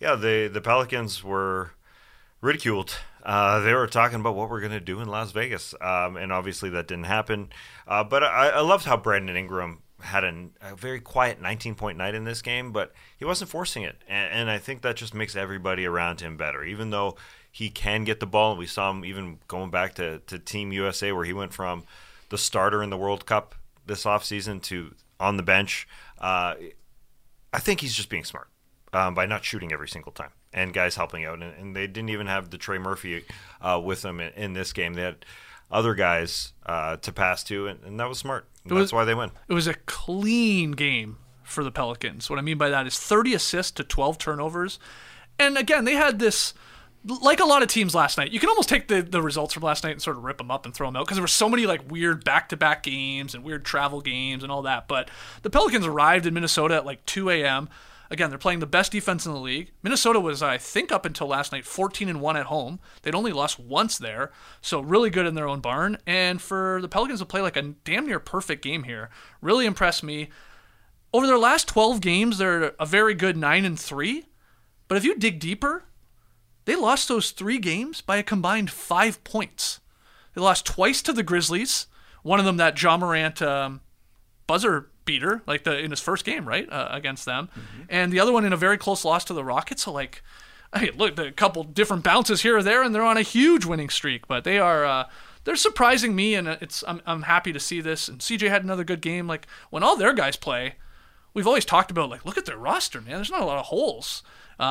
the Pelicans were ridiculed. They were talking about what we're going to do in Las Vegas. And obviously that didn't happen. But I loved how Brandon Ingram had a very quiet 19-point night in this game, but he wasn't forcing it. And I think that just makes everybody around him better. Even though he can get the ball, and we saw him even going back to Team USA where he went from the starter in the World Cup this offseason to on the bench. I think he's just being smart by not shooting every single time and guys helping out. And they didn't even have the Trey Murphy with them in this game. They had other guys to pass to, and that was smart. That's why they win. It was a clean game for the Pelicans. What I mean by that is 30 assists to 12 turnovers. And again, they had this, like a lot of teams last night, you can almost take the results from last night and sort of rip them up and throw them out because there were so many weird back-to-back games and weird travel games and all that. But the Pelicans arrived in Minnesota at 2 a.m. Again, they're playing the best defense in the league. Minnesota was, I think, up until last night, 14-1 at home. They'd only lost once there, so really good in their own barn. And for the Pelicans to play a damn near perfect game here really impressed me. Over their last 12 games, they're a very good 9-3. But if you dig deeper, they lost those 3 games by a combined 5 points. They lost twice to the Grizzlies. One of them, that Ja Morant buzzer beater, in his first game, right, against them. Mm-hmm. And the other one in a very close loss to the Rockets. So, look, a couple different bounces here or there, and they're on a huge winning streak. But they are, they're surprising me, and I'm happy to see this. And CJ had another good game. When all their guys play, we've always talked about, look at their roster, man. There's not a lot of holes.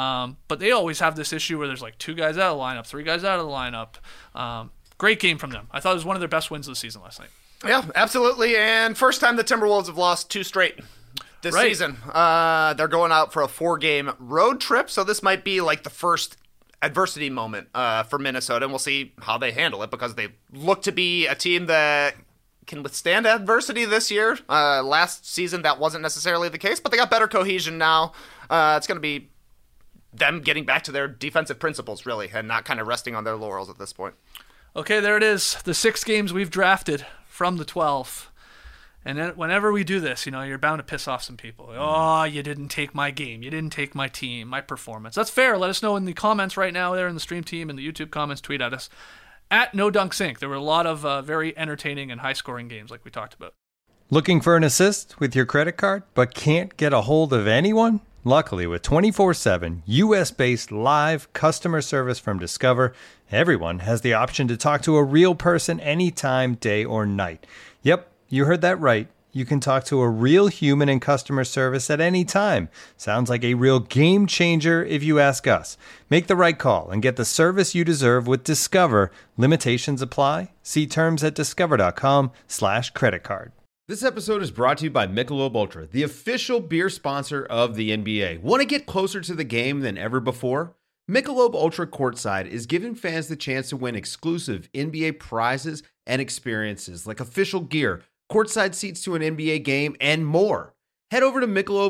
But they always have this issue where there's 2 guys out of the lineup, 3 guys out of the lineup. Great game from them. I thought it was one of their best wins of the season last night. Yeah, absolutely. And first time the Timberwolves have lost 2 straight this season. They're going out for a 4-game road trip, so this might be the first adversity moment for Minnesota, and we'll see how they handle it because they look to be a team that can withstand adversity this year. Last season, that wasn't necessarily the case, but they got better cohesion now. It's going to be them getting back to their defensive principles, really, and not kind of resting on their laurels at this point. Okay, there it is. The 6 games we've drafted from the 12. And then whenever we do this, you're bound to piss off some people. Oh, you didn't take my game. You didn't take my team, my performance. That's fair. Let us know in the comments right now there in the stream team, in the YouTube comments. Tweet at us at NoDunkSync. There were a lot of very entertaining and high-scoring games like we talked about. Looking for an assist with your credit card but can't get a hold of anyone? Luckily, with 24/7 U.S.-based live customer service from Discover, everyone has the option to talk to a real person anytime, day or night. Yep, you heard that right. You can talk to a real human in customer service at any time. Sounds like a real game changer if you ask us. Make the right call and get the service you deserve with Discover. Limitations apply. See terms at discover.com/creditcard. This episode is brought to you by Michelob Ultra, the official beer sponsor of the NBA. Want to get closer to the game than ever before? Michelob Ultra Courtside is giving fans the chance to win exclusive NBA prizes and experiences like official gear, courtside seats to an NBA game, and more. Head over to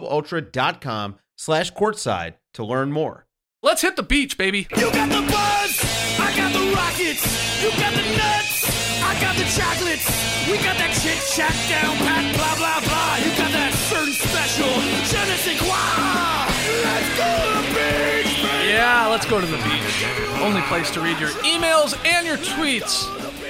MichelobUltra.com/courtside to learn more. Let's hit the beach, baby. You got the buzz, I got the rockets. You got the nuts, I got the chocolates. We got that chit chat down pat, blah blah blah. You got that certain special, je ne sais quoi. Let's go to the beach, baby. Yeah, let's go to the beach. Only place to read your emails and your tweets.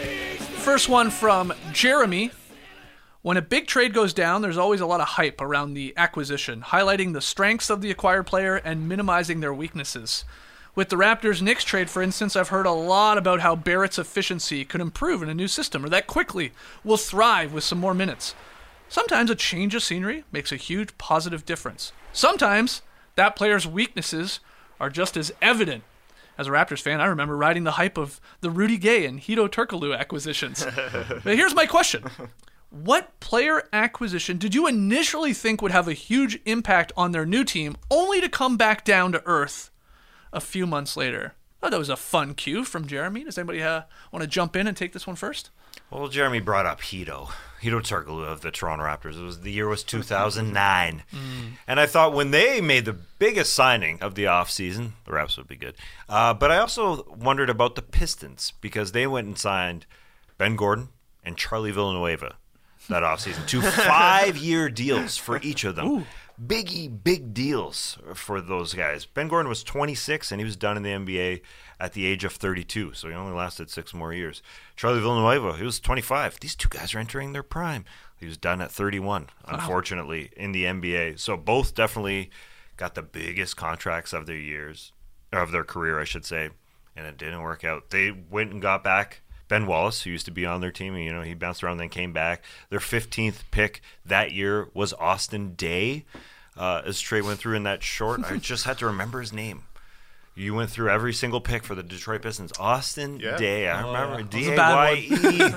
First one from Jeremy. When a big trade goes down, there's always a lot of hype around the acquisition, highlighting the strengths of the acquired player and minimizing their weaknesses. With the Raptors-Knicks trade, for instance, I've heard a lot about how Barrett's efficiency could improve in a new system, or that quickly will thrive with some more minutes. Sometimes a change of scenery makes a huge positive difference. Sometimes that player's weaknesses are just as evident. As a Raptors fan, I remember riding the hype of the Rudy Gay and Hedo Turkoglu acquisitions. But here's my question. What player acquisition did you initially think would have a huge impact on their new team, only to come back down to earth a few months later? Oh, that was a fun cue from Jeremy. Does anybody want to jump in and take this one first? Well, Jeremy brought up Hedo Turkoglu of the Toronto Raptors. The year was 2009. And I thought when they made the biggest signing of the offseason, the Raps would be good. But I also wondered about the Pistons, because they went and signed Ben Gordon and Charlie Villanueva that offseason. 2 5-year deals for each of them. Ooh. Big deals for those guys. Ben Gordon was 26, and he was done in the NBA at the age of 32, so he only lasted 6 more years. Charlie Villanueva, he was 25. These two guys are entering their prime. He was done at 31, unfortunately, in the NBA. So both definitely got the biggest contracts of their years, or of their career, I should say, and it didn't work out. They went and got back Ben Wallace, who used to be on their team, and, he bounced around and then came back. Their 15th pick that year was Austin Day. As Trey went through in that short, I just had to remember his name. You went through every single pick for the Detroit Pistons. Austin Day. I remember. D-A-Y-E.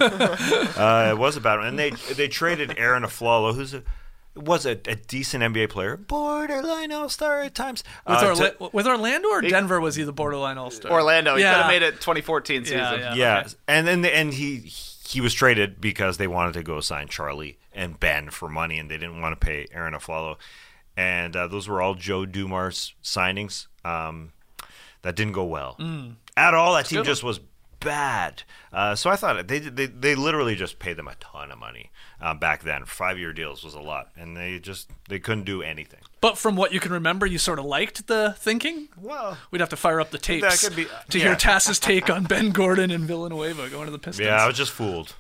It was a bad one. And they traded Aaron Aflalo, who's was a decent NBA player, borderline all-star at times. With Orlando or Denver, was he the borderline all-star? Orlando. He could have made it 2014 season. Yeah. Okay. And he was traded because they wanted to go sign Charlie and Ben for money, and they didn't want to pay Aaron Aflalo. And those were all Joe Dumars signings. That didn't go well at all. That team just was bad. So I thought they literally just paid them a ton of money back then. 5-year deals was a lot, and they couldn't do anything. But from what you can remember, you sort of liked the thinking? Well, we'd have to fire up the tapes to hear Tass's take on Ben Gordon and Villanueva going to the Pistons. Yeah, I was just fooled.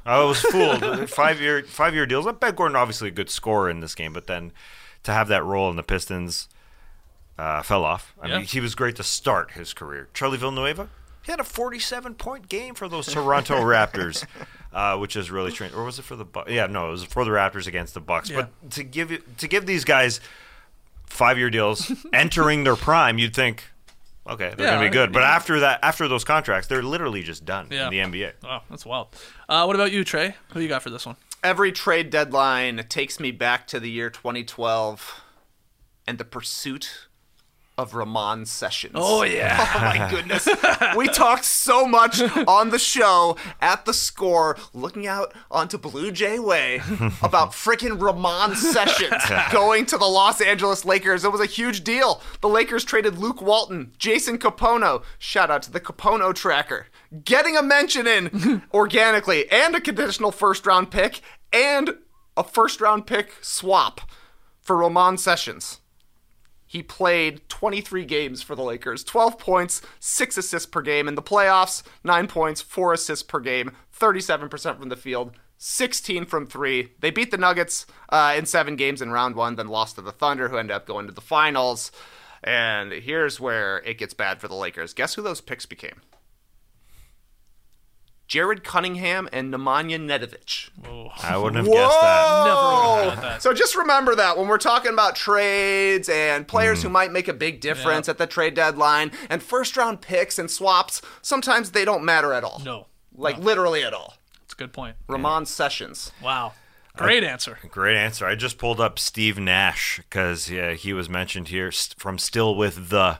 5-year deals. Ben Gordon, obviously a good scorer in this game, but then to have that role in the Pistons fell off. I mean, he was great to start his career. Charlie Villanueva, he had a 47-point game for those Toronto Raptors, which is really strange. Or was it for the Bucks? Yeah, no, it was for the Raptors against the Bucks. Yeah. But to give these guys 5-year deals entering their prime, you'd think, okay, they're going to be good. But after those contracts, they're literally just done in the NBA. Oh, that's wild. What about you, Trey? Who you got for this one? Every trade deadline takes me back to the year 2012 and the pursuit of Ramon Sessions. Oh, yeah. Oh, my goodness. We talked so much on the show at The Score, looking out onto Blue Jay Way, about freaking Ramon Sessions going to the Los Angeles Lakers. It was a huge deal. The Lakers traded Luke Walton, Jason Capono, shout out to the Capono tracker, getting a mention in organically, and a conditional first-round pick, and a first-round pick swap for Ramon Sessions. He played 23 games for the Lakers, 12 points, 6 assists per game in the playoffs, 9 points, 4 assists per game, 37% from the field, 16 from 3. They beat the Nuggets in 7 games in round 1, then lost to the Thunder, who ended up going to the finals. And here's where it gets bad for the Lakers. Guess who those picks became? Jared Cunningham and Nemanja Nedovic. I wouldn't have guessed that. Never would have thought that. So just remember that when we're talking about trades and players who might make a big difference at the trade deadline and first-round picks and swaps, sometimes they don't matter at all. No. Literally at all. That's a good point. Ramon Sessions. Wow. Great answer. Great answer. I just pulled up Steve Nash because he was mentioned here from Still With The.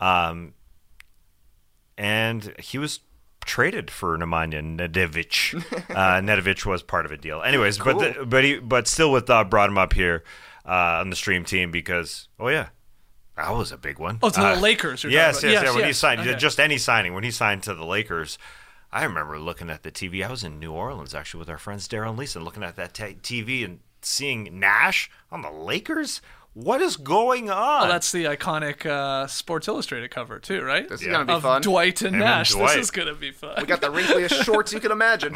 And he was traded for Nemanja Nedovic. Nedovic was part of a deal. Anyways, cool. but Still With The brought him up here on the stream team because, that was a big one. Oh, to the Lakers. Yes. When he signed, just any signing. When he signed to the Lakers, I remember looking at the TV. I was in New Orleans, actually, with our friends Daryl and Lisa, and looking at that TV and seeing Nash on the Lakers. What is going on? Oh, that's the iconic Sports Illustrated cover, too, right? This is going to be fun. Dwight and Nash. This is going to be fun. We got the wrinkliest shorts you can imagine.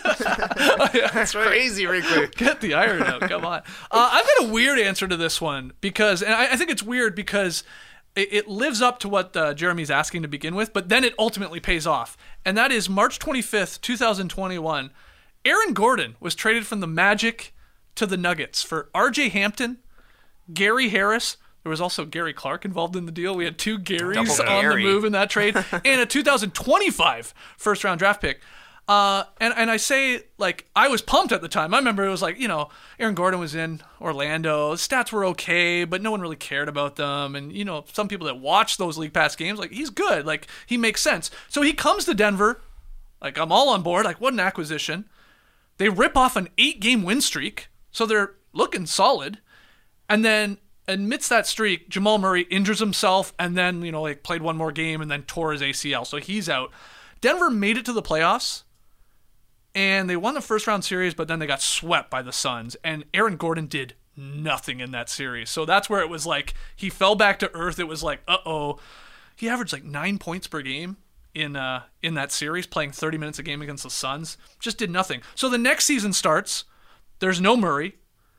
That's right. Crazy wrinkly. Get the iron out. Come on. I've got a weird answer to this one because, and I think it's weird because it lives up to what Jeremy's asking to begin with, but then it ultimately pays off. And that is March 25th, 2021. Aaron Gordon was traded from the Magic to the Nuggets for R.J. Hampton, Gary Harris. There was also Gary Clark involved in the deal. We had 2 Garys on the move in that trade, and a 2025 first-round draft pick. And I say, I was pumped at the time. I remember it was Aaron Gordon was in Orlando. His stats were okay, but no one really cared about them. And, some people that watch those League Pass games, he's good. He makes sense. So he comes to Denver. I'm all on board. What an acquisition. They rip off an 8-game win streak, so they're looking solid. And then amidst that streak, Jamal Murray injures himself and then, played one more game and then tore his ACL. So he's out. Denver made it to the playoffs and they won the first round series, but then they got swept by the Suns. And Aaron Gordon did nothing in that series. So that's where it was he fell back to earth. It was uh-oh. He averaged 9 points per game in that series, playing 30 minutes a game against the Suns. Just did nothing. So the next season starts. There's no Murray.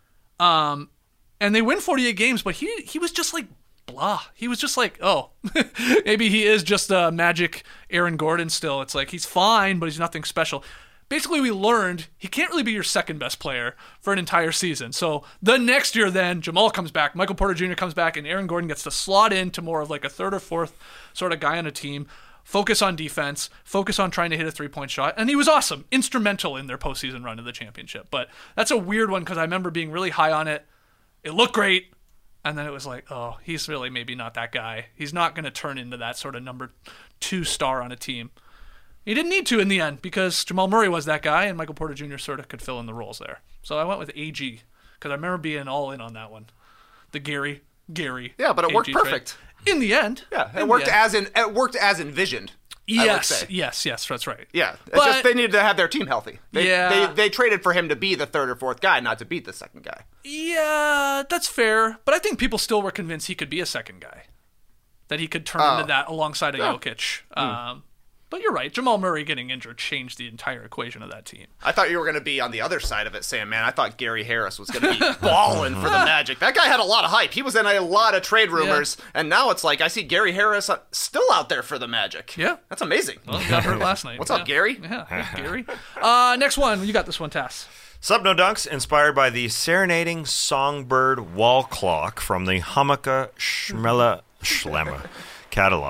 And they win 48 games, but he was just blah. He was just maybe he is just a Magic Aaron Gordon still. It's he's fine, but he's nothing special. Basically, we learned he can't really be your second best player for an entire season. So the next year then, Jamal comes back, Michael Porter Jr. comes back, and Aaron Gordon gets to slot into more of a third or fourth sort of guy on a team, focus on defense, focus on trying to hit a three-point shot, and he was awesome, instrumental in their postseason run to the championship. But that's a weird one because I remember being really high on it. It looked great, and then it was he's really maybe not that guy. He's not going to turn into that sort of number 2 star on a team. He didn't need to in the end because Jamal Murray was that guy, and Michael Porter Jr. sort of could fill in the roles there. So I went with AG because I remember being all in on that one. The Gary. Yeah, but it worked perfect. In the end. Yeah, it worked as envisioned. Yes, that's right. Yeah, it's just they needed to have their team healthy. They traded for him to be the third or fourth guy, not to beat the second guy. Yeah, that's fair. But I think people still were convinced he could be a second guy. That he could turn into that alongside of Jokic. But you're right. Jamal Murray getting injured changed the entire equation of that team. I thought you were going to be on the other side of it, Sam, man. I thought Gary Harris was going to be balling for the Magic. That guy had a lot of hype. He was in a lot of trade rumors, and now it's I see Gary Harris still out there for the Magic. Yeah. That's amazing. Well, he got hurt last night. What's up, Gary? Yeah, Gary. Next one. You got this one, Tass. Sup, No Dunks, inspired by the serenading songbird wall clock from the Hanukkah Schlemmer catalog.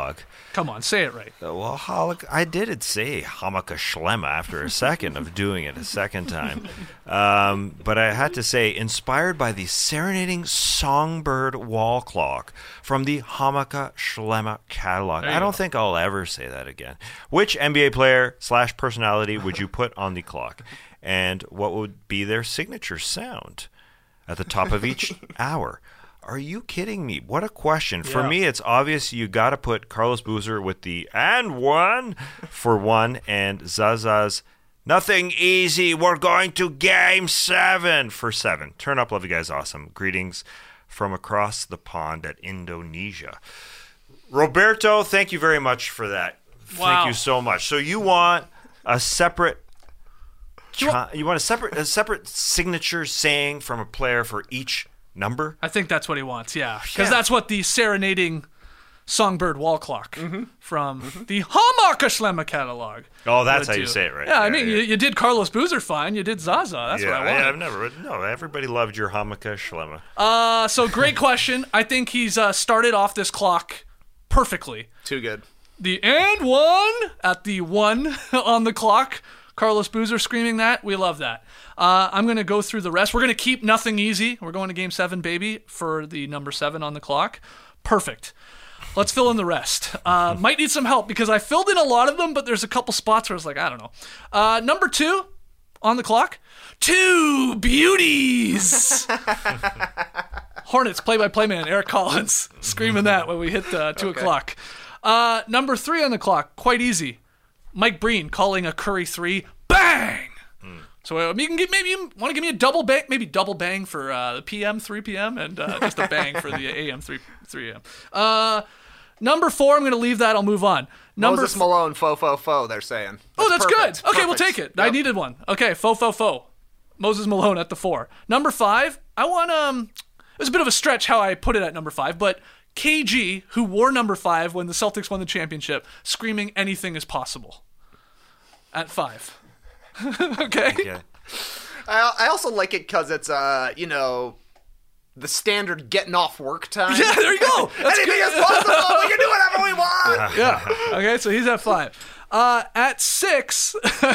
Come on, say it right. Well, I did say Hamaka Shlema after a second of doing it a second time. But I had to say, inspired by the serenading songbird wall clock from the Hamaka Shlema catalog. I don't think I'll ever say that again. Which NBA player / personality would you put on the clock? And what would be their signature sound at the top of each hour? Are you kidding me? What a question. For me, it's obvious you got to put Carlos Boozer with the "and one" for 1 and Zaza's "Nothing Easy, We're Going to Game 7" for 7. Turn up, love you guys, awesome. Greetings from across the pond at Indonesia. Roberto, thank you very much for that. Wow. Thank you so much. So you want a separate... You want a separate signature saying from a player for each number? I think that's what he wants, yeah. Because that's what the serenading songbird wall clock from the Hamaka Shlema catalog. Oh, that's how you say it, right? Yeah, I mean, you did Carlos Boozer fine. You did Zaza. That's what I wanted. Everybody loved your Hamaka Shlema. So great question. I think he's started off this clock perfectly. Too good. The "and one" at the 1 on the clock. Carlos Boozer screaming that. We love that. I'm going to go through the rest. We're going to keep Nothing Easy. We're going to Game 7, baby, for the number 7 on the clock. Perfect. Let's fill in the rest. Might need some help because I filled in a lot of them, but there's a couple spots where it's like, I don't know. Number 2 on the clock. 2 beauties. Hornets play-by-play man Eric Collins screaming that when we hit 2 o'clock. Number 3 on the clock. Quite easy. Mike Breen calling a Curry 3, bang! So you want to give me a double bang, maybe double bang for the PM, 3 p.m., and just a bang for the AM, 3 a.m. Number 4, I'm going to leave that. I'll move on. Moses Malone, fo, they're saying. That's perfect. Good. Okay, we'll take it. Yep. I needed one. Okay, fo. Moses Malone at the 4. Number 5, I want, it was a bit of a stretch how I put it at number 5, but KG, who wore number 5 when the Celtics won the championship, screaming anything is possible at 5. Okay. I also like it because it's, the standard getting off work time. Yeah, there you go. Anything is possible. We can do whatever we want. Yeah. Okay, so he's at 5. At 6,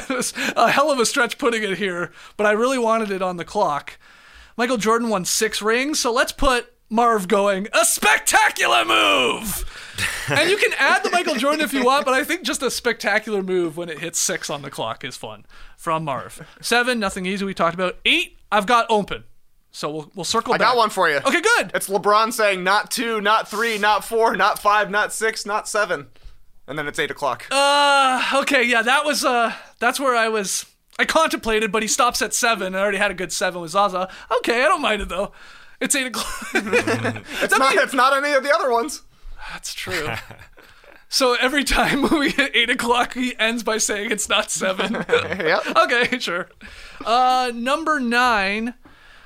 a hell of a stretch putting it here, but I really wanted it on the clock. Michael Jordan won 6 rings, so let's put Marv going, a spectacular move! And you can add the Michael Jordan if you want, but I think just a spectacular move when it hits 6 on the clock is fun. From Marv. 7, Nothing Easy, we talked about. 8, I've got open. So we'll circle back. I got one for you. Okay, good. It's LeBron saying not 2, not 3, not 4, not 5, not 6, not 7. And then it's 8 o'clock. Okay, yeah, that was, that's where I contemplated, but he stops at 7. I already had a good 7 with Zaza. Okay, I don't mind it, though. It's 8 o'clock. It's not any of the other ones. That's true. So every time we hit 8 o'clock, he ends by saying it's not 7. Yep. Okay, sure. Number 9.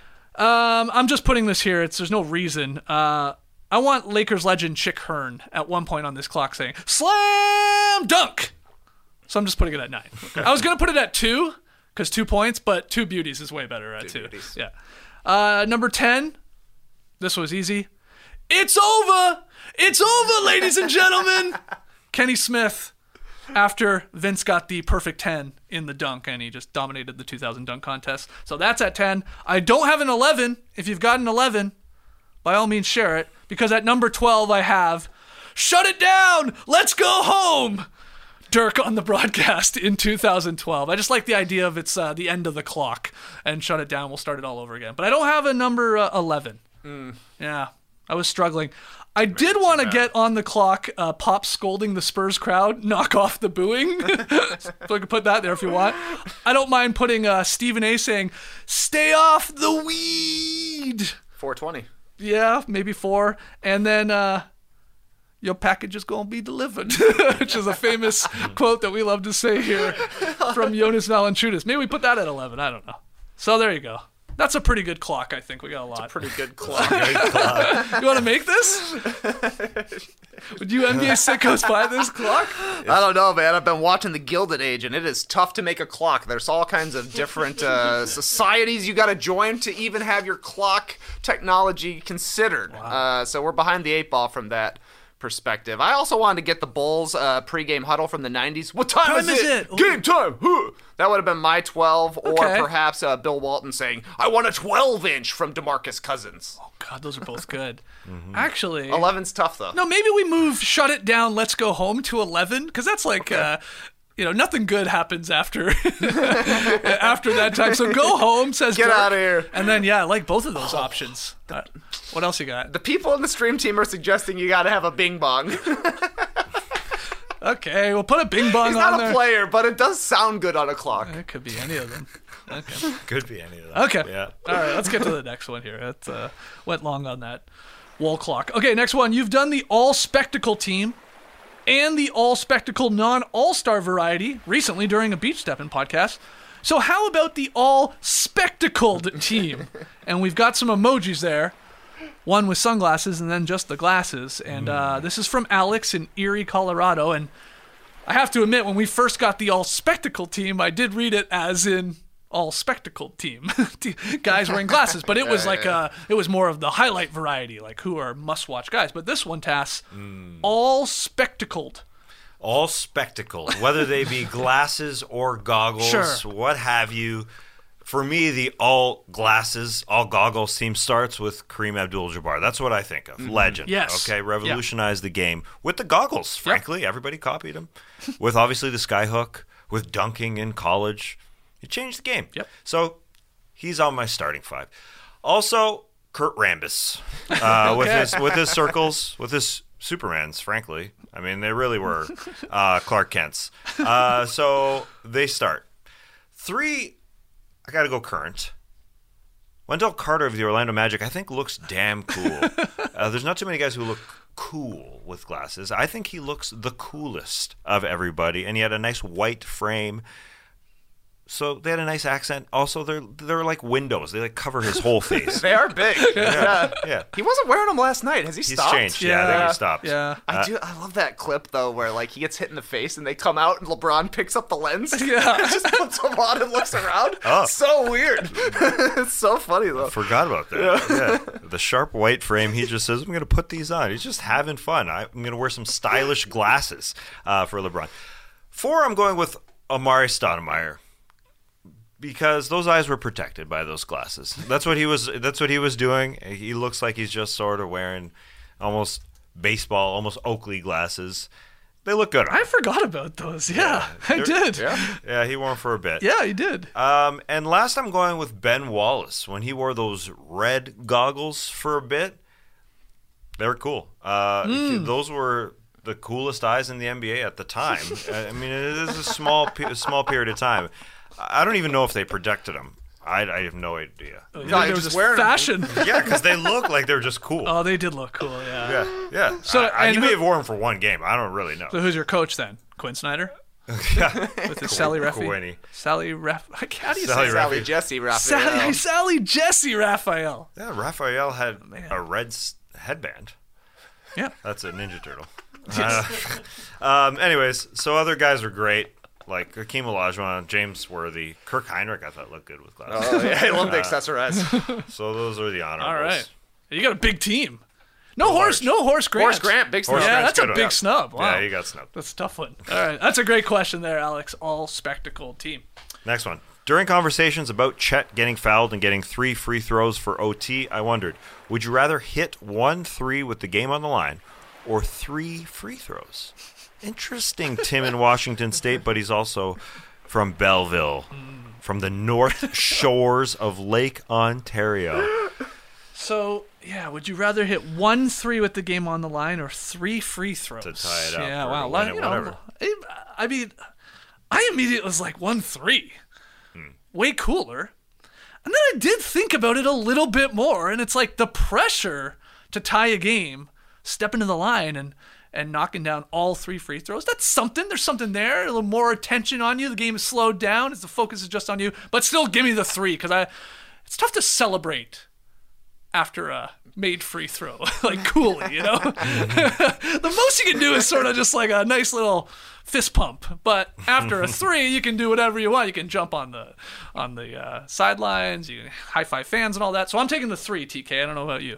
I'm just putting this here. There's no reason. I want Lakers legend Chick Hearn at one point on this clock saying, slam dunk! So I'm just putting it at 9. Okay. I was going to put it at 2, because 2 points, but 2 beauties is way better at 2. Beauties. Yeah. Number 10. This was easy. It's over! It's over, ladies and gentlemen! Kenny Smith, after Vince got the perfect 10 in the dunk, and he just dominated the 2000 dunk contest. So that's at 10. I don't have an 11. If you've got an 11, by all means share it, because at number 12 I have, shut it down! Let's go home! Dirk on the broadcast in 2012. I just like the idea of it's the end of the clock, and shut it down, we'll start it all over again. But I don't have a number 11. Yeah, I was struggling. I did want to get on the clock Pop scolding the Spurs crowd, knock off the booing. So I could put that there if you want. I don't mind putting Stephen A saying, stay off the weed. 420. Yeah, maybe 4. And then your package is going to be delivered, which is a famous quote that we love to say here from Jonas Valanciunas. Maybe we put that at 11. I don't know. So there you go. That's a pretty good clock, I think. We got a lot. It's a pretty good clock. You want to make this? Would you NBA sickos buy this clock? I don't know, man. I've been watching The Gilded Age, and it is tough to make a clock. There's all kinds of different societies you got to join to even have your clock technology considered. Wow. So we're behind the 8 ball from that perspective. I also wanted to get the Bulls pregame huddle from the 90s. What time is it? Ooh. Game time! Huh. That would have been my 12, or Okay. perhaps Bill Walton saying, I want a 12-inch from DeMarcus Cousins. Oh, God, those are both good. Actually, 11's tough, though. no, maybe we move Shut It Down, Let's Go Home to 11, because that's like, nothing good happens after after that time. So go home, says Get Dirk. outta here. And then, I like both of those options. What else you got? The people in the stream team are suggesting you got to have a bing bong. Okay, we'll put a bing bong He's on not a there. player, but it does sound good on a clock. It could be any of them. Okay. Could be any of that. Okay. Yeah. All right, let's get to the next one here. It went long on that wall clock. Okay, next one. You've done the all-spectacle team and the all-spectacle non-all-star variety recently during a Beach Steppin' podcast. So how about the all-spectacled team? And we've got some emojis there. One with sunglasses and then just the glasses. And this is from Alex in Erie, Colorado. And I have to admit, when we first got the all-spectacle team, I did read it as in all-spectacle team. Guys wearing glasses. But it was it was more of the highlight variety, like who are must-watch guys. But this one, Tass, all-spectacled. All spectacled, whether they be glasses or goggles, Sure. what have you. For me, the all glasses, all goggles team starts with Kareem Abdul-Jabbar. That's what I think of. Legend. Yes. Okay, revolutionized the game with the goggles. Frankly, everybody copied him. With obviously the skyhook, with dunking in college. It changed the game. Yep. So he's on my starting five. Also, Kurt Rambis with his circles, with his Supermans, frankly. I mean, they really were Clark Kent's. So they start. 3, I got to go current. Wendell Carter of the Orlando Magic, I think, looks damn cool. There's not too many guys who look cool with glasses. I think he looks the coolest of everybody, and he had a nice white frame. So they had a nice accent. Also, they're like windows. They like cover his whole face. They are big. Yeah. He wasn't wearing them last night. Has he He's stopped? changed. Yeah, I think he stopped. Yeah. I love that clip though, where like he gets hit in the face and they come out and LeBron picks up the lens. Yeah. And just puts them on and looks around. Oh. So weird. It's so funny though. Forgot about that. Yeah. The sharp white frame, he just says, I'm going to put these on. He's just having fun. I'm going to wear some stylish glasses for LeBron. 4, I'm going with Amari Stoudemire. Because those eyes were protected by those glasses. That's what he was doing. He looks like he's just sort of wearing almost baseball, almost Oakley glasses. They look good on him. I forgot about those. Yeah, I did. Yeah, he wore them for a bit. Yeah, he did. And last I'm going with Ben Wallace. When he wore those red goggles for a bit, they were cool. Those were the coolest eyes in the NBA at the time. I mean, it is a small period of time. I don't even know if they protected them. I have no idea. No, he it was was wearing fashion. Yeah, because they look like they're just cool. Oh, they did look cool. Yeah. Yeah. So, he and may have worn them for one game. I don't really know. So who's your coach then? Quinn Snyder? Yeah. With his Sally Raffi? Quinny. Sally Raff. How do you Sally say Raff- Sally Jesse Raphael. Sally Jesse Raphael. Yeah, Raphael had a red headband. Yeah. That's a Ninja Turtle. Anyways, so other guys are great. Like Hakeem Olajuwon, James Worthy, Kirk Heinrich, I thought looked good with glasses. Oh, yeah, I love the accessorize. So those are the honorables. All right. You got a big team. No Horace Grant. Horace Grant, big snub. Horace Yeah, Grant's that's a good big one. snub. Wow. Yeah, you got snubbed. That's a tough one. All right. That's a great question there, Alex. All spectacled team. Next one. During conversations about Chet getting fouled and getting 3 free throws for OT, I wondered, would you rather hit 1 3 with the game on the line or 3 free throws? Interesting, Tim in Washington State, but he's also from Belleville, from the North Shores of Lake Ontario. So, yeah, would you rather hit 1 3 with the game on the line or 3 free throws? To tie it up Yeah, or wow. to win it, whatever. I mean, I immediately was like 1 3. Way cooler. And then I did think about it a little bit more, and it's like the pressure to tie a game, step into the line, and knocking down all 3 free throws. That's something. There's something there. A little more attention on you. The game is slowed down as the focus is just on you. But still, give me the 3 because it's tough to celebrate after a made free throw, like coolly, you know. The most you can do is sort of just like a nice little fist pump. But after a 3, you can do whatever you want. You can jump on the sidelines. You can high five fans and all that. So I'm taking the 3, TK. I don't know about you.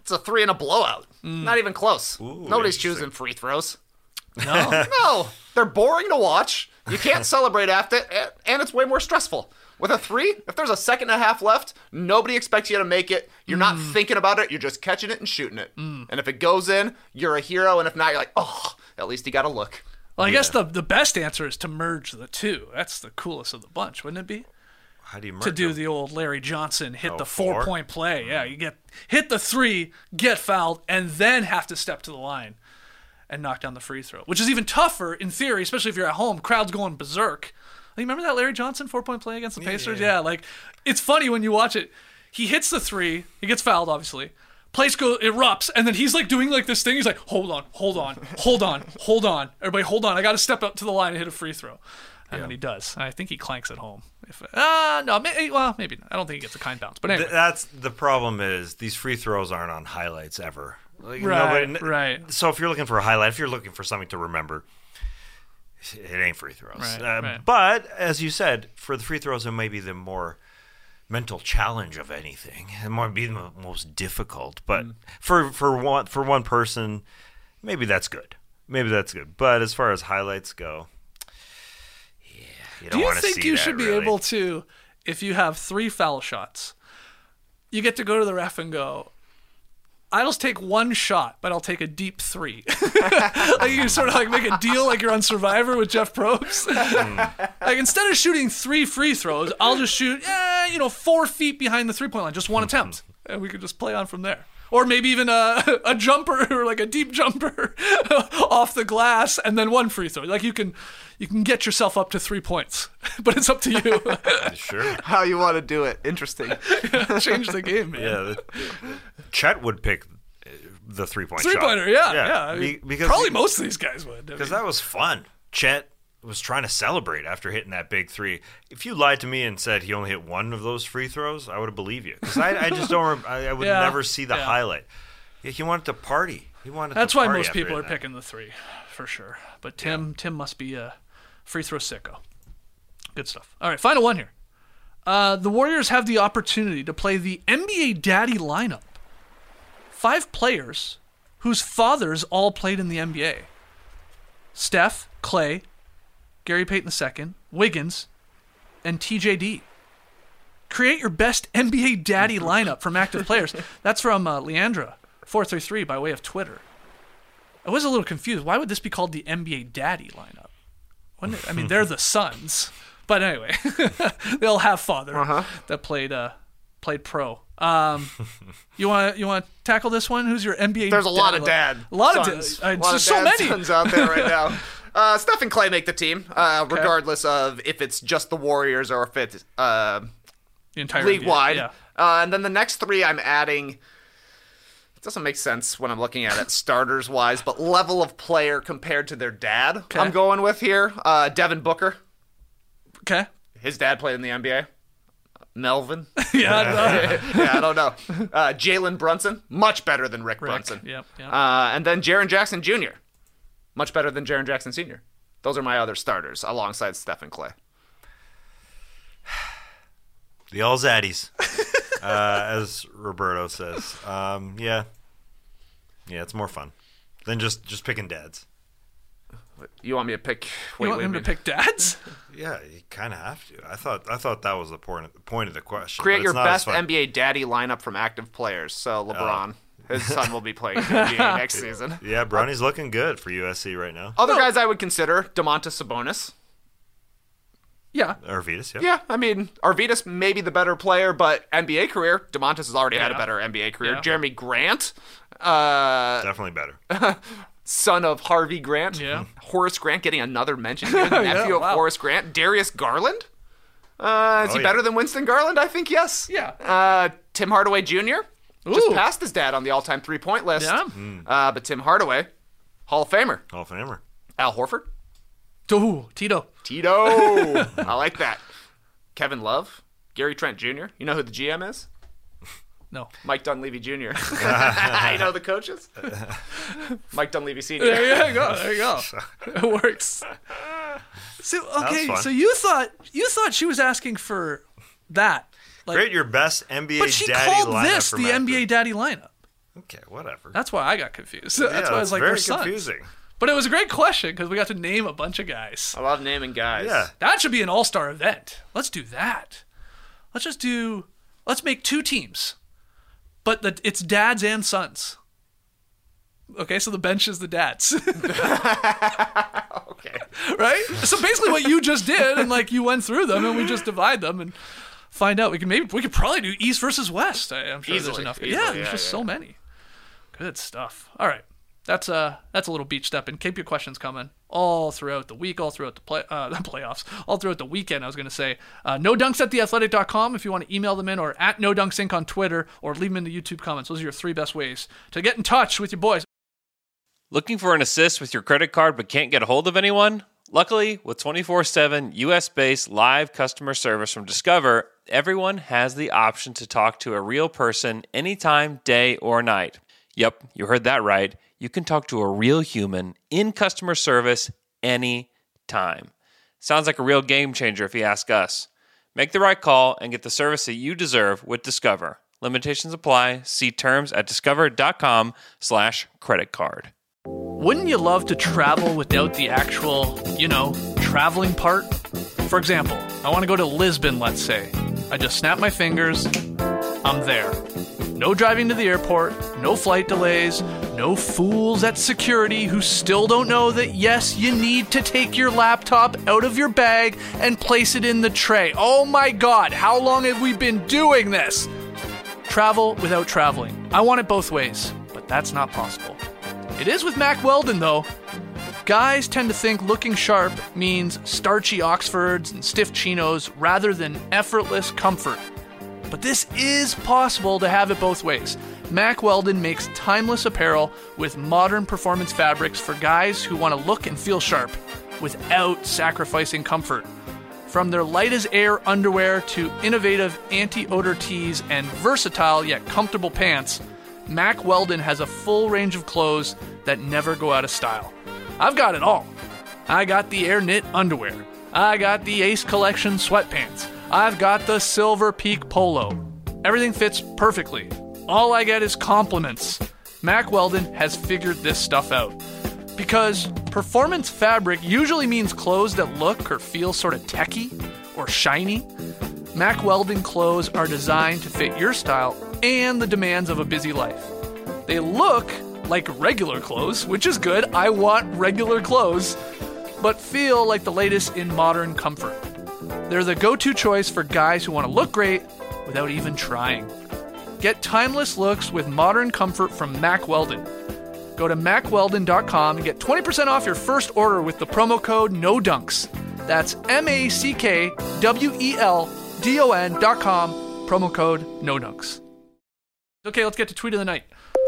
It's a 3 in a blowout. Not even close. Nobody's choosing free throws. No. No, they're boring to watch. You can't celebrate after it, and it's way more stressful. With a 3, if there's a second and a half left, nobody expects you to make it. You're not thinking about it. You're just catching it and shooting it. And if it goes in, you're a hero. And if not, you're like, oh, at least he got a look. Well, I guess the best answer is to merge the two. That's the coolest of the bunch, wouldn't it be? How do you merge To do them? the old Larry Johnson hit the 4? 4-point play. Yeah, you hit the 3, get fouled, and then have to step to the line and knock down the free throw, which is even tougher in theory, especially if you're at home. Crowd's going berserk. You remember that Larry Johnson 4-point play against the Pacers? Yeah, like it's funny when you watch it. He hits the 3, he gets fouled, obviously. Place erupts, and then he's like doing like this thing. He's like, hold on. Everybody, hold on. I got to step up to the line and hit a free throw. And then he does. I think he clanks it home. Maybe not. I don't think he gets a kind bounce. But anyway. That's the problem is these free throws aren't on highlights ever. Like, Right. So if you're looking for a highlight, if you're looking for something to remember, it ain't free throws. Right. But as you said, for the free throws, it may be the more mental challenge of anything. It might be the most difficult. But for one person, maybe that's good. But as far as highlights go, you don't want to see that. Do you think you should be able to, if you have 3 foul shots, you get to go to the ref and go, I'll just take 1 shot, but I'll take a deep 3. Like you sort of like make a deal like you're on Survivor with Jeff Probst. Like instead of shooting 3 free throws, I'll just shoot 4 feet behind the 3-point line, just 1 attempt. And we could just play on from there. Or maybe even a jumper, or like a deep jumper off the glass, and then 1 free throw. Like you can get yourself up to 3 points, but it's up to you. Sure. How you want to do it. Interesting. Change the game, man. Yeah, Chet would pick the 3-point shot. 3-pointer, yeah. I mean, because probably most of these guys would. Because that was fun. Chet was trying to celebrate after hitting that big 3. If you lied to me and said he only hit 1 of those free throws, I would have believed you. Because I just don't. I would never see the highlight. Yeah, he wanted to party. That's why most people are picking the 3, for sure. But Tim must be a free throw sicko. Good stuff. All right, final one here. The Warriors have the opportunity to play the NBA Daddy lineup. 5 players whose fathers all played in the NBA. Steph, Clay, Gary Payton II, Wiggins, and TJD. Create your best NBA Daddy lineup from active players. That's from Leandra433 by way of Twitter. I was a little confused. Why would this be called the NBA Daddy lineup? Wouldn't it? I mean, they're the sons. But anyway, they all have father that played pro. You want to tackle this one? Who's your NBA? There's a lot of dad. A lot sons. of a lot of so dad many sons out there right now. Steph and Clay make the team, regardless of if it's just the Warriors or if it's league wide. Yeah. And then the next 3 I'm adding. It doesn't make sense when I'm looking at it starters wise, but level of player compared to their dad. Okay. I'm going with here. Devin Booker. Okay. His dad played in the NBA. Melvin. Yeah, I don't know. Jalen Brunson, much better than Rick Brunson. Yep. And then Jaren Jackson Jr., much better than Jaren Jackson Sr. Those are my other starters alongside Steph and Clay. The all zaddies, as Roberto says. Yeah, it's more fun than just picking dads. You want me to pick? You want him to pick dads? Yeah, you kind of have to. I thought that was the point of the question. Create your best NBA daddy lineup from active players. So LeBron, his son will be playing in the NBA next season. Yeah, Bronny's looking good for USC right now. Other guys I would consider: Domantas Sabonis. Yeah. Arvydas, yeah. Yeah, I mean, Arvydas may be the better player, but NBA career, Domantas has already had a better NBA career. Yeah. Jeremy Grant. Definitely better. Son of Harvey Grant. Yeah. Horace Grant getting another mention here. The nephew of Horace Grant. Darius Garland. Is he better than Winston Garland? I think yes. Yeah. Tim Hardaway Jr. Just passed his dad on the all-time three-point list. Yeah. But Tim Hardaway, Hall of Famer. Hall of Famer. Al Horford. Tito. I like that. Kevin Love. Gary Trent Jr. You know who the GM is? No. Mike Dunleavy Jr. You know the coaches? Mike Dunleavy Sr. There you go. It works. So so you thought she was asking for that. Create your best NBA but she daddy called lineup this from the active. NBA Daddy lineup. Okay, whatever. That's why I got confused. That's why I was like, very they're sons. confusing. But it was a great question because we got to name a bunch of guys. I love naming guys. Yeah. That should be an all-star event. Let's do that. Let's make 2 teams. But it's dads and sons. Okay, so the bench is the dads. Okay. Right? So basically what you just did, and like you went through them and we just divide them and find out. We could probably do East versus West. I'm sure there's Easily, enough. easily, Yeah, there's just so many. Good stuff. All right. That's a little beach step, and keep your questions coming all throughout the week, all throughout the playoffs, all throughout the weekend. I was going to say, nodunks@theathletic.com if you want to email them in, or at nodunksink on Twitter, or leave them in the YouTube comments. Those are your 3 best ways to get in touch with your boys. Looking for an assist with your credit card but can't get a hold of anyone? Luckily, with 24/7 US-based live customer service from Discover, everyone has the option to talk to a real person anytime, day or night. Yep, you heard that right. You can talk to a real human in customer service anytime. Sounds like a real game changer if you ask us. Make the right call and get the service that you deserve with Discover. Limitations apply. See terms at discover.com/creditcard. Wouldn't you love to travel without the actual, traveling part? For example, I want to go to Lisbon, let's say. I just snap my fingers, I'm there. No driving to the airport, no flight delays, no fools at security who still don't know that, yes, you need to take your laptop out of your bag and place it in the tray. Oh my God, how long have we been doing this? Travel without traveling. I want it both ways, but that's not possible. It is with Mack Weldon, though. Guys tend to think looking sharp means starchy Oxfords and stiff chinos rather than effortless comfort. But this is possible to have it both ways. Mack Weldon makes timeless apparel with modern performance fabrics for guys who want to look and feel sharp without sacrificing comfort. From their light-as-air underwear to innovative anti-odor tees and versatile yet comfortable pants, Mack Weldon has a full range of clothes that never go out of style. I've got it all. I got the Air Knit underwear. I got the Ace Collection sweatpants. I've got the Silver Peak polo. Everything fits perfectly. All I get is compliments. Mack Weldon has figured this stuff out. Because performance fabric usually means clothes that look or feel sort of techy or shiny. Mack Weldon clothes are designed to fit your style and the demands of a busy life. They look like regular clothes, which is good. I want regular clothes, but feel like the latest in modern comfort. They're the go-to choice for guys who want to look great without even trying. Get timeless looks with modern comfort from Mack Weldon. Go to MackWeldon.com and get 20% off your first order with the promo code NODUNKS. That's MackWeldon.com, promo code NODUNKS. Okay, let's get to Tweet of the Night.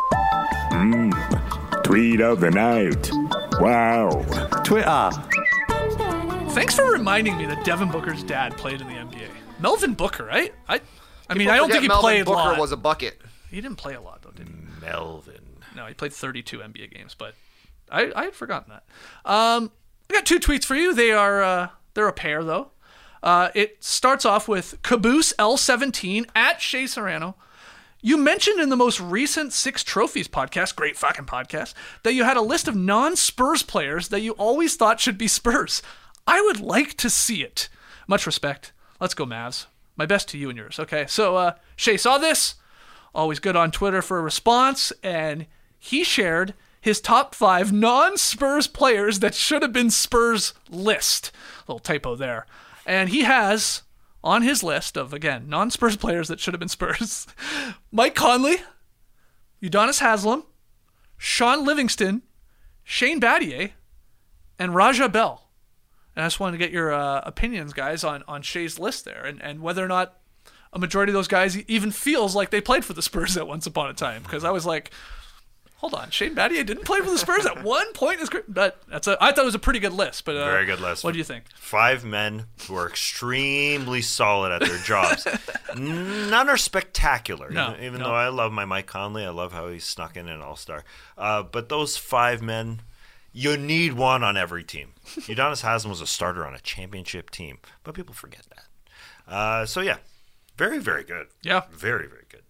Tweet of the Night. Wow. Twitter. Thanks for reminding me that Devin Booker's dad played in the NBA. Melvin Booker, right? I mean, I don't think he played a lot. Melvin Booker was a bucket. He didn't play a lot, though, did he? Melvin. No, he played 32 NBA games, but I had forgotten that. I got 2 tweets for you. They're a pair, though. It starts off with Caboose L17 at Shea Serrano. You mentioned in the most recent 6 Trophies podcast, great fucking podcast, that you had a list of non-Spurs players that you always thought should be Spurs. I would like to see it. Much respect. Let's go, Mavs. My best to you and yours. Okay, so Shea saw this. Always good on Twitter for a response, and he shared his top 5 non-Spurs players that should have been Spurs list. Little typo there. And he has on his list of, again, non-Spurs players that should have been Spurs, Mike Conley, Udonis Haslem, Sean Livingston, Shane Battier, and Raja Bell. And I just wanted to get your opinions, guys, on Shea's list there, and whether or not a majority of those guys even feels like they played for the Spurs at once upon a time. Because I was like, hold on, Shane Battier didn't play for the Spurs at one point. But I thought it was a pretty good list. But very good list. What do you think? 5 men who are extremely solid at their jobs. None are spectacular. No, even though I love my Mike Conley, I love how he snuck in an All-Star. But those 5 men, you need one on every team. Udonis Haslem was a starter on a championship team, but people forget that. So yeah, very, very good. Yeah, very, very good.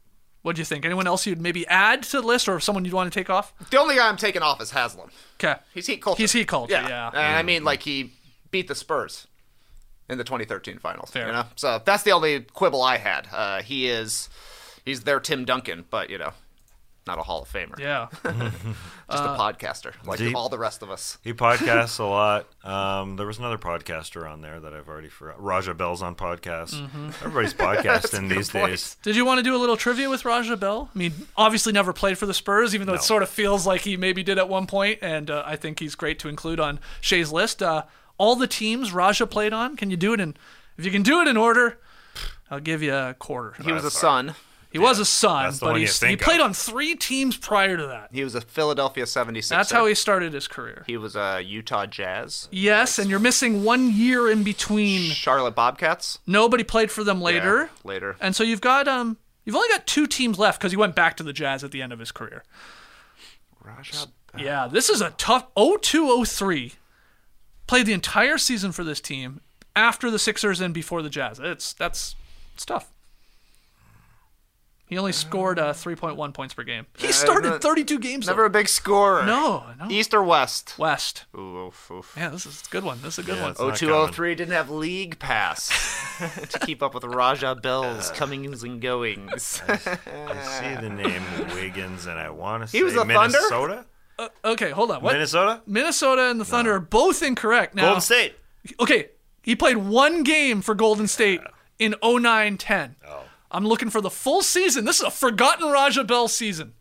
What do you think? Anyone else you'd maybe add to the list, or someone you'd want to take off? The only guy I'm taking off is Haslam. Okay. He's heat culture. He's heat culture, yeah. And I mean, like, he beat the Spurs in the 2013 finals. Fair. You know? So that's the only quibble I had. He's their Tim Duncan, but, not a Hall of Famer. Yeah. Just a podcaster, like all the rest of us. He podcasts a lot. There was another podcaster on there that I've already forgot. Raja Bell's on podcasts. Everybody's podcasting these days. Did you want to do a little trivia with Raja Bell? I mean, obviously never played for the Spurs, even though it sort of feels like he maybe did at one point, and I think he's great to include on Shay's list. All the teams Raja played on, can you do it if you can do it in order, I'll give you a quarter. He was a Sun. He was a Sun, but he played on 3 teams prior to that. He was a Philadelphia 76er. That's how he started his career. He was a Utah Jazz. Yes, and you're missing 1 year in between. Charlotte Bobcats. Nobody played for them later. Yeah, later. And so you've only got 2 teams left because he went back to the Jazz at the end of his career. Raja Bell. Yeah, this is a tough 02-03. Played the entire season for this team after the Sixers and before the Jazz. It's tough. He only scored 3.1 points per game. He started 32 games. Never a big scorer. No. East or West? West. Oof. Yeah, this is a good one. One. 02-03 didn't have league pass to keep up with Raja Bell's comings and goings. I see the name Wiggins, and I want to say he was a Minnesota? Thunder? Okay, hold on. What? Minnesota and the Thunder are both incorrect. Now, Golden State. Okay, he played 1 game for Golden State in 09-10. Oh. I'm looking for the full season. This is a forgotten Raja Bell season.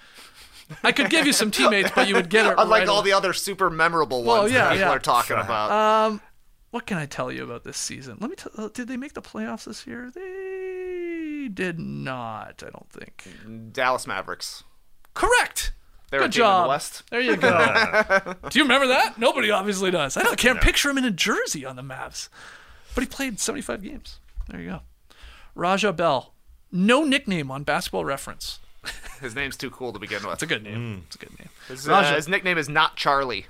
I could give you some teammates, but you would get it Unlike all the other super memorable ones that people are talking about. What can I tell you about this season? Let me did they make the playoffs this year? They did not, I don't think. Dallas Mavericks. Correct. They're Good job. in the West. There you go. Do you remember that? Nobody obviously does. I can't picture him in a jersey on the Mavs. But he played 75 games. There you go. Raja Bell. No nickname on Basketball Reference. His name's too cool to begin with. It's a good name. It's a good name. His nickname is not Charlie.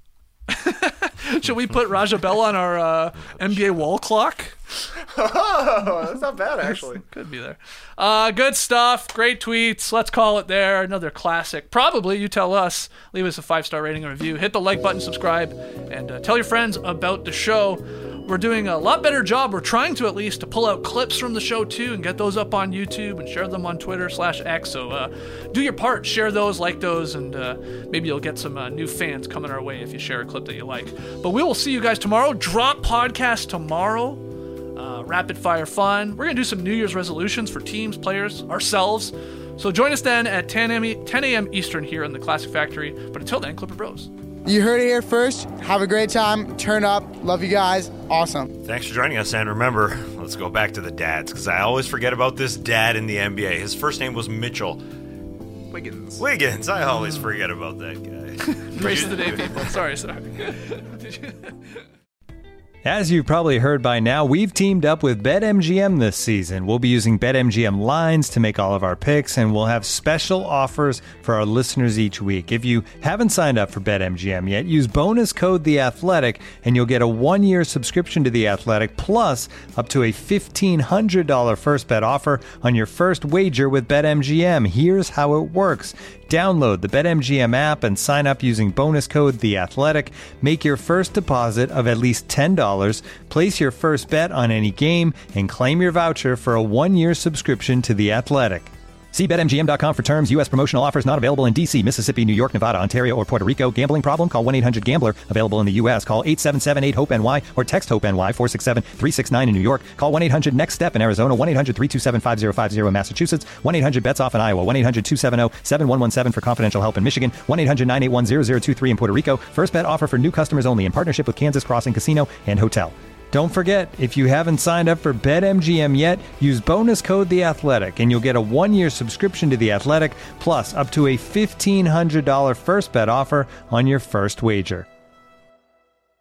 Should we put Raja Bell on our NBA wall clock? Oh, that's not bad, actually. Could be there. Good stuff. Great tweets. Let's call it there. Another classic. Probably, you tell us. Leave us a 5-star rating and review. Hit the like button, subscribe, and tell your friends about the show. We're doing a lot better job. We're trying to, at least, to pull out clips from the show, too, and get those up on YouTube and share them on Twitter/X. So do your part. Share those, like those, and maybe you'll get some new fans coming our way if you share a clip that you like. But we will see you guys tomorrow. Drop podcast tomorrow. Rapid fire fun. We're going to do some New Year's resolutions for teams, players, ourselves. So join us then at 10 a.m. Eastern here in the Classic Factory. But until then, Clipper Bros. You heard it here first. Have a great time. Turn up. Love you guys. Awesome. Thanks for joining us. And remember, let's go back to the dads, because I always forget about this dad in the NBA. His first name was Mitchell. Wiggins. I always forget about that guy. Race of the day, people. Sorry. As you've probably heard by now, we've teamed up with BetMGM this season. We'll be using BetMGM lines to make all of our picks, and we'll have special offers for our listeners each week. If you haven't signed up for BetMGM yet, use bonus code The Athletic, and you'll get a 1-year subscription to The Athletic, plus up to a $1,500 first bet offer on your first wager with BetMGM. Here's how it works. Download the BetMGM app and sign up using bonus code The Athletic. Make your first deposit of at least $10. Place your first bet on any game and claim your voucher for a 1-year subscription to The Athletic. See BetMGM.com for terms. U.S. promotional offers not available in D.C., Mississippi, New York, Nevada, Ontario, or Puerto Rico. Gambling problem? Call 1-800-GAMBLER. Available in the U.S. Call 877-8-HOPE-NY or text HOPE-NY 467-369 in New York. Call 1-800-NEXT-STEP in Arizona. 1-800-327-5050 in Massachusetts. 1-800-BETS-OFF in Iowa. 1-800-270-7117 for confidential help in Michigan. 1-800-981-0023 in Puerto Rico. First bet offer for new customers only in partnership with Kansas Crossing Casino and Hotel. Don't forget, if you haven't signed up for BetMGM yet, use bonus code The Athletic, and you'll get a 1-year subscription to The Athletic, plus up to a $1,500 first bet offer on your first wager.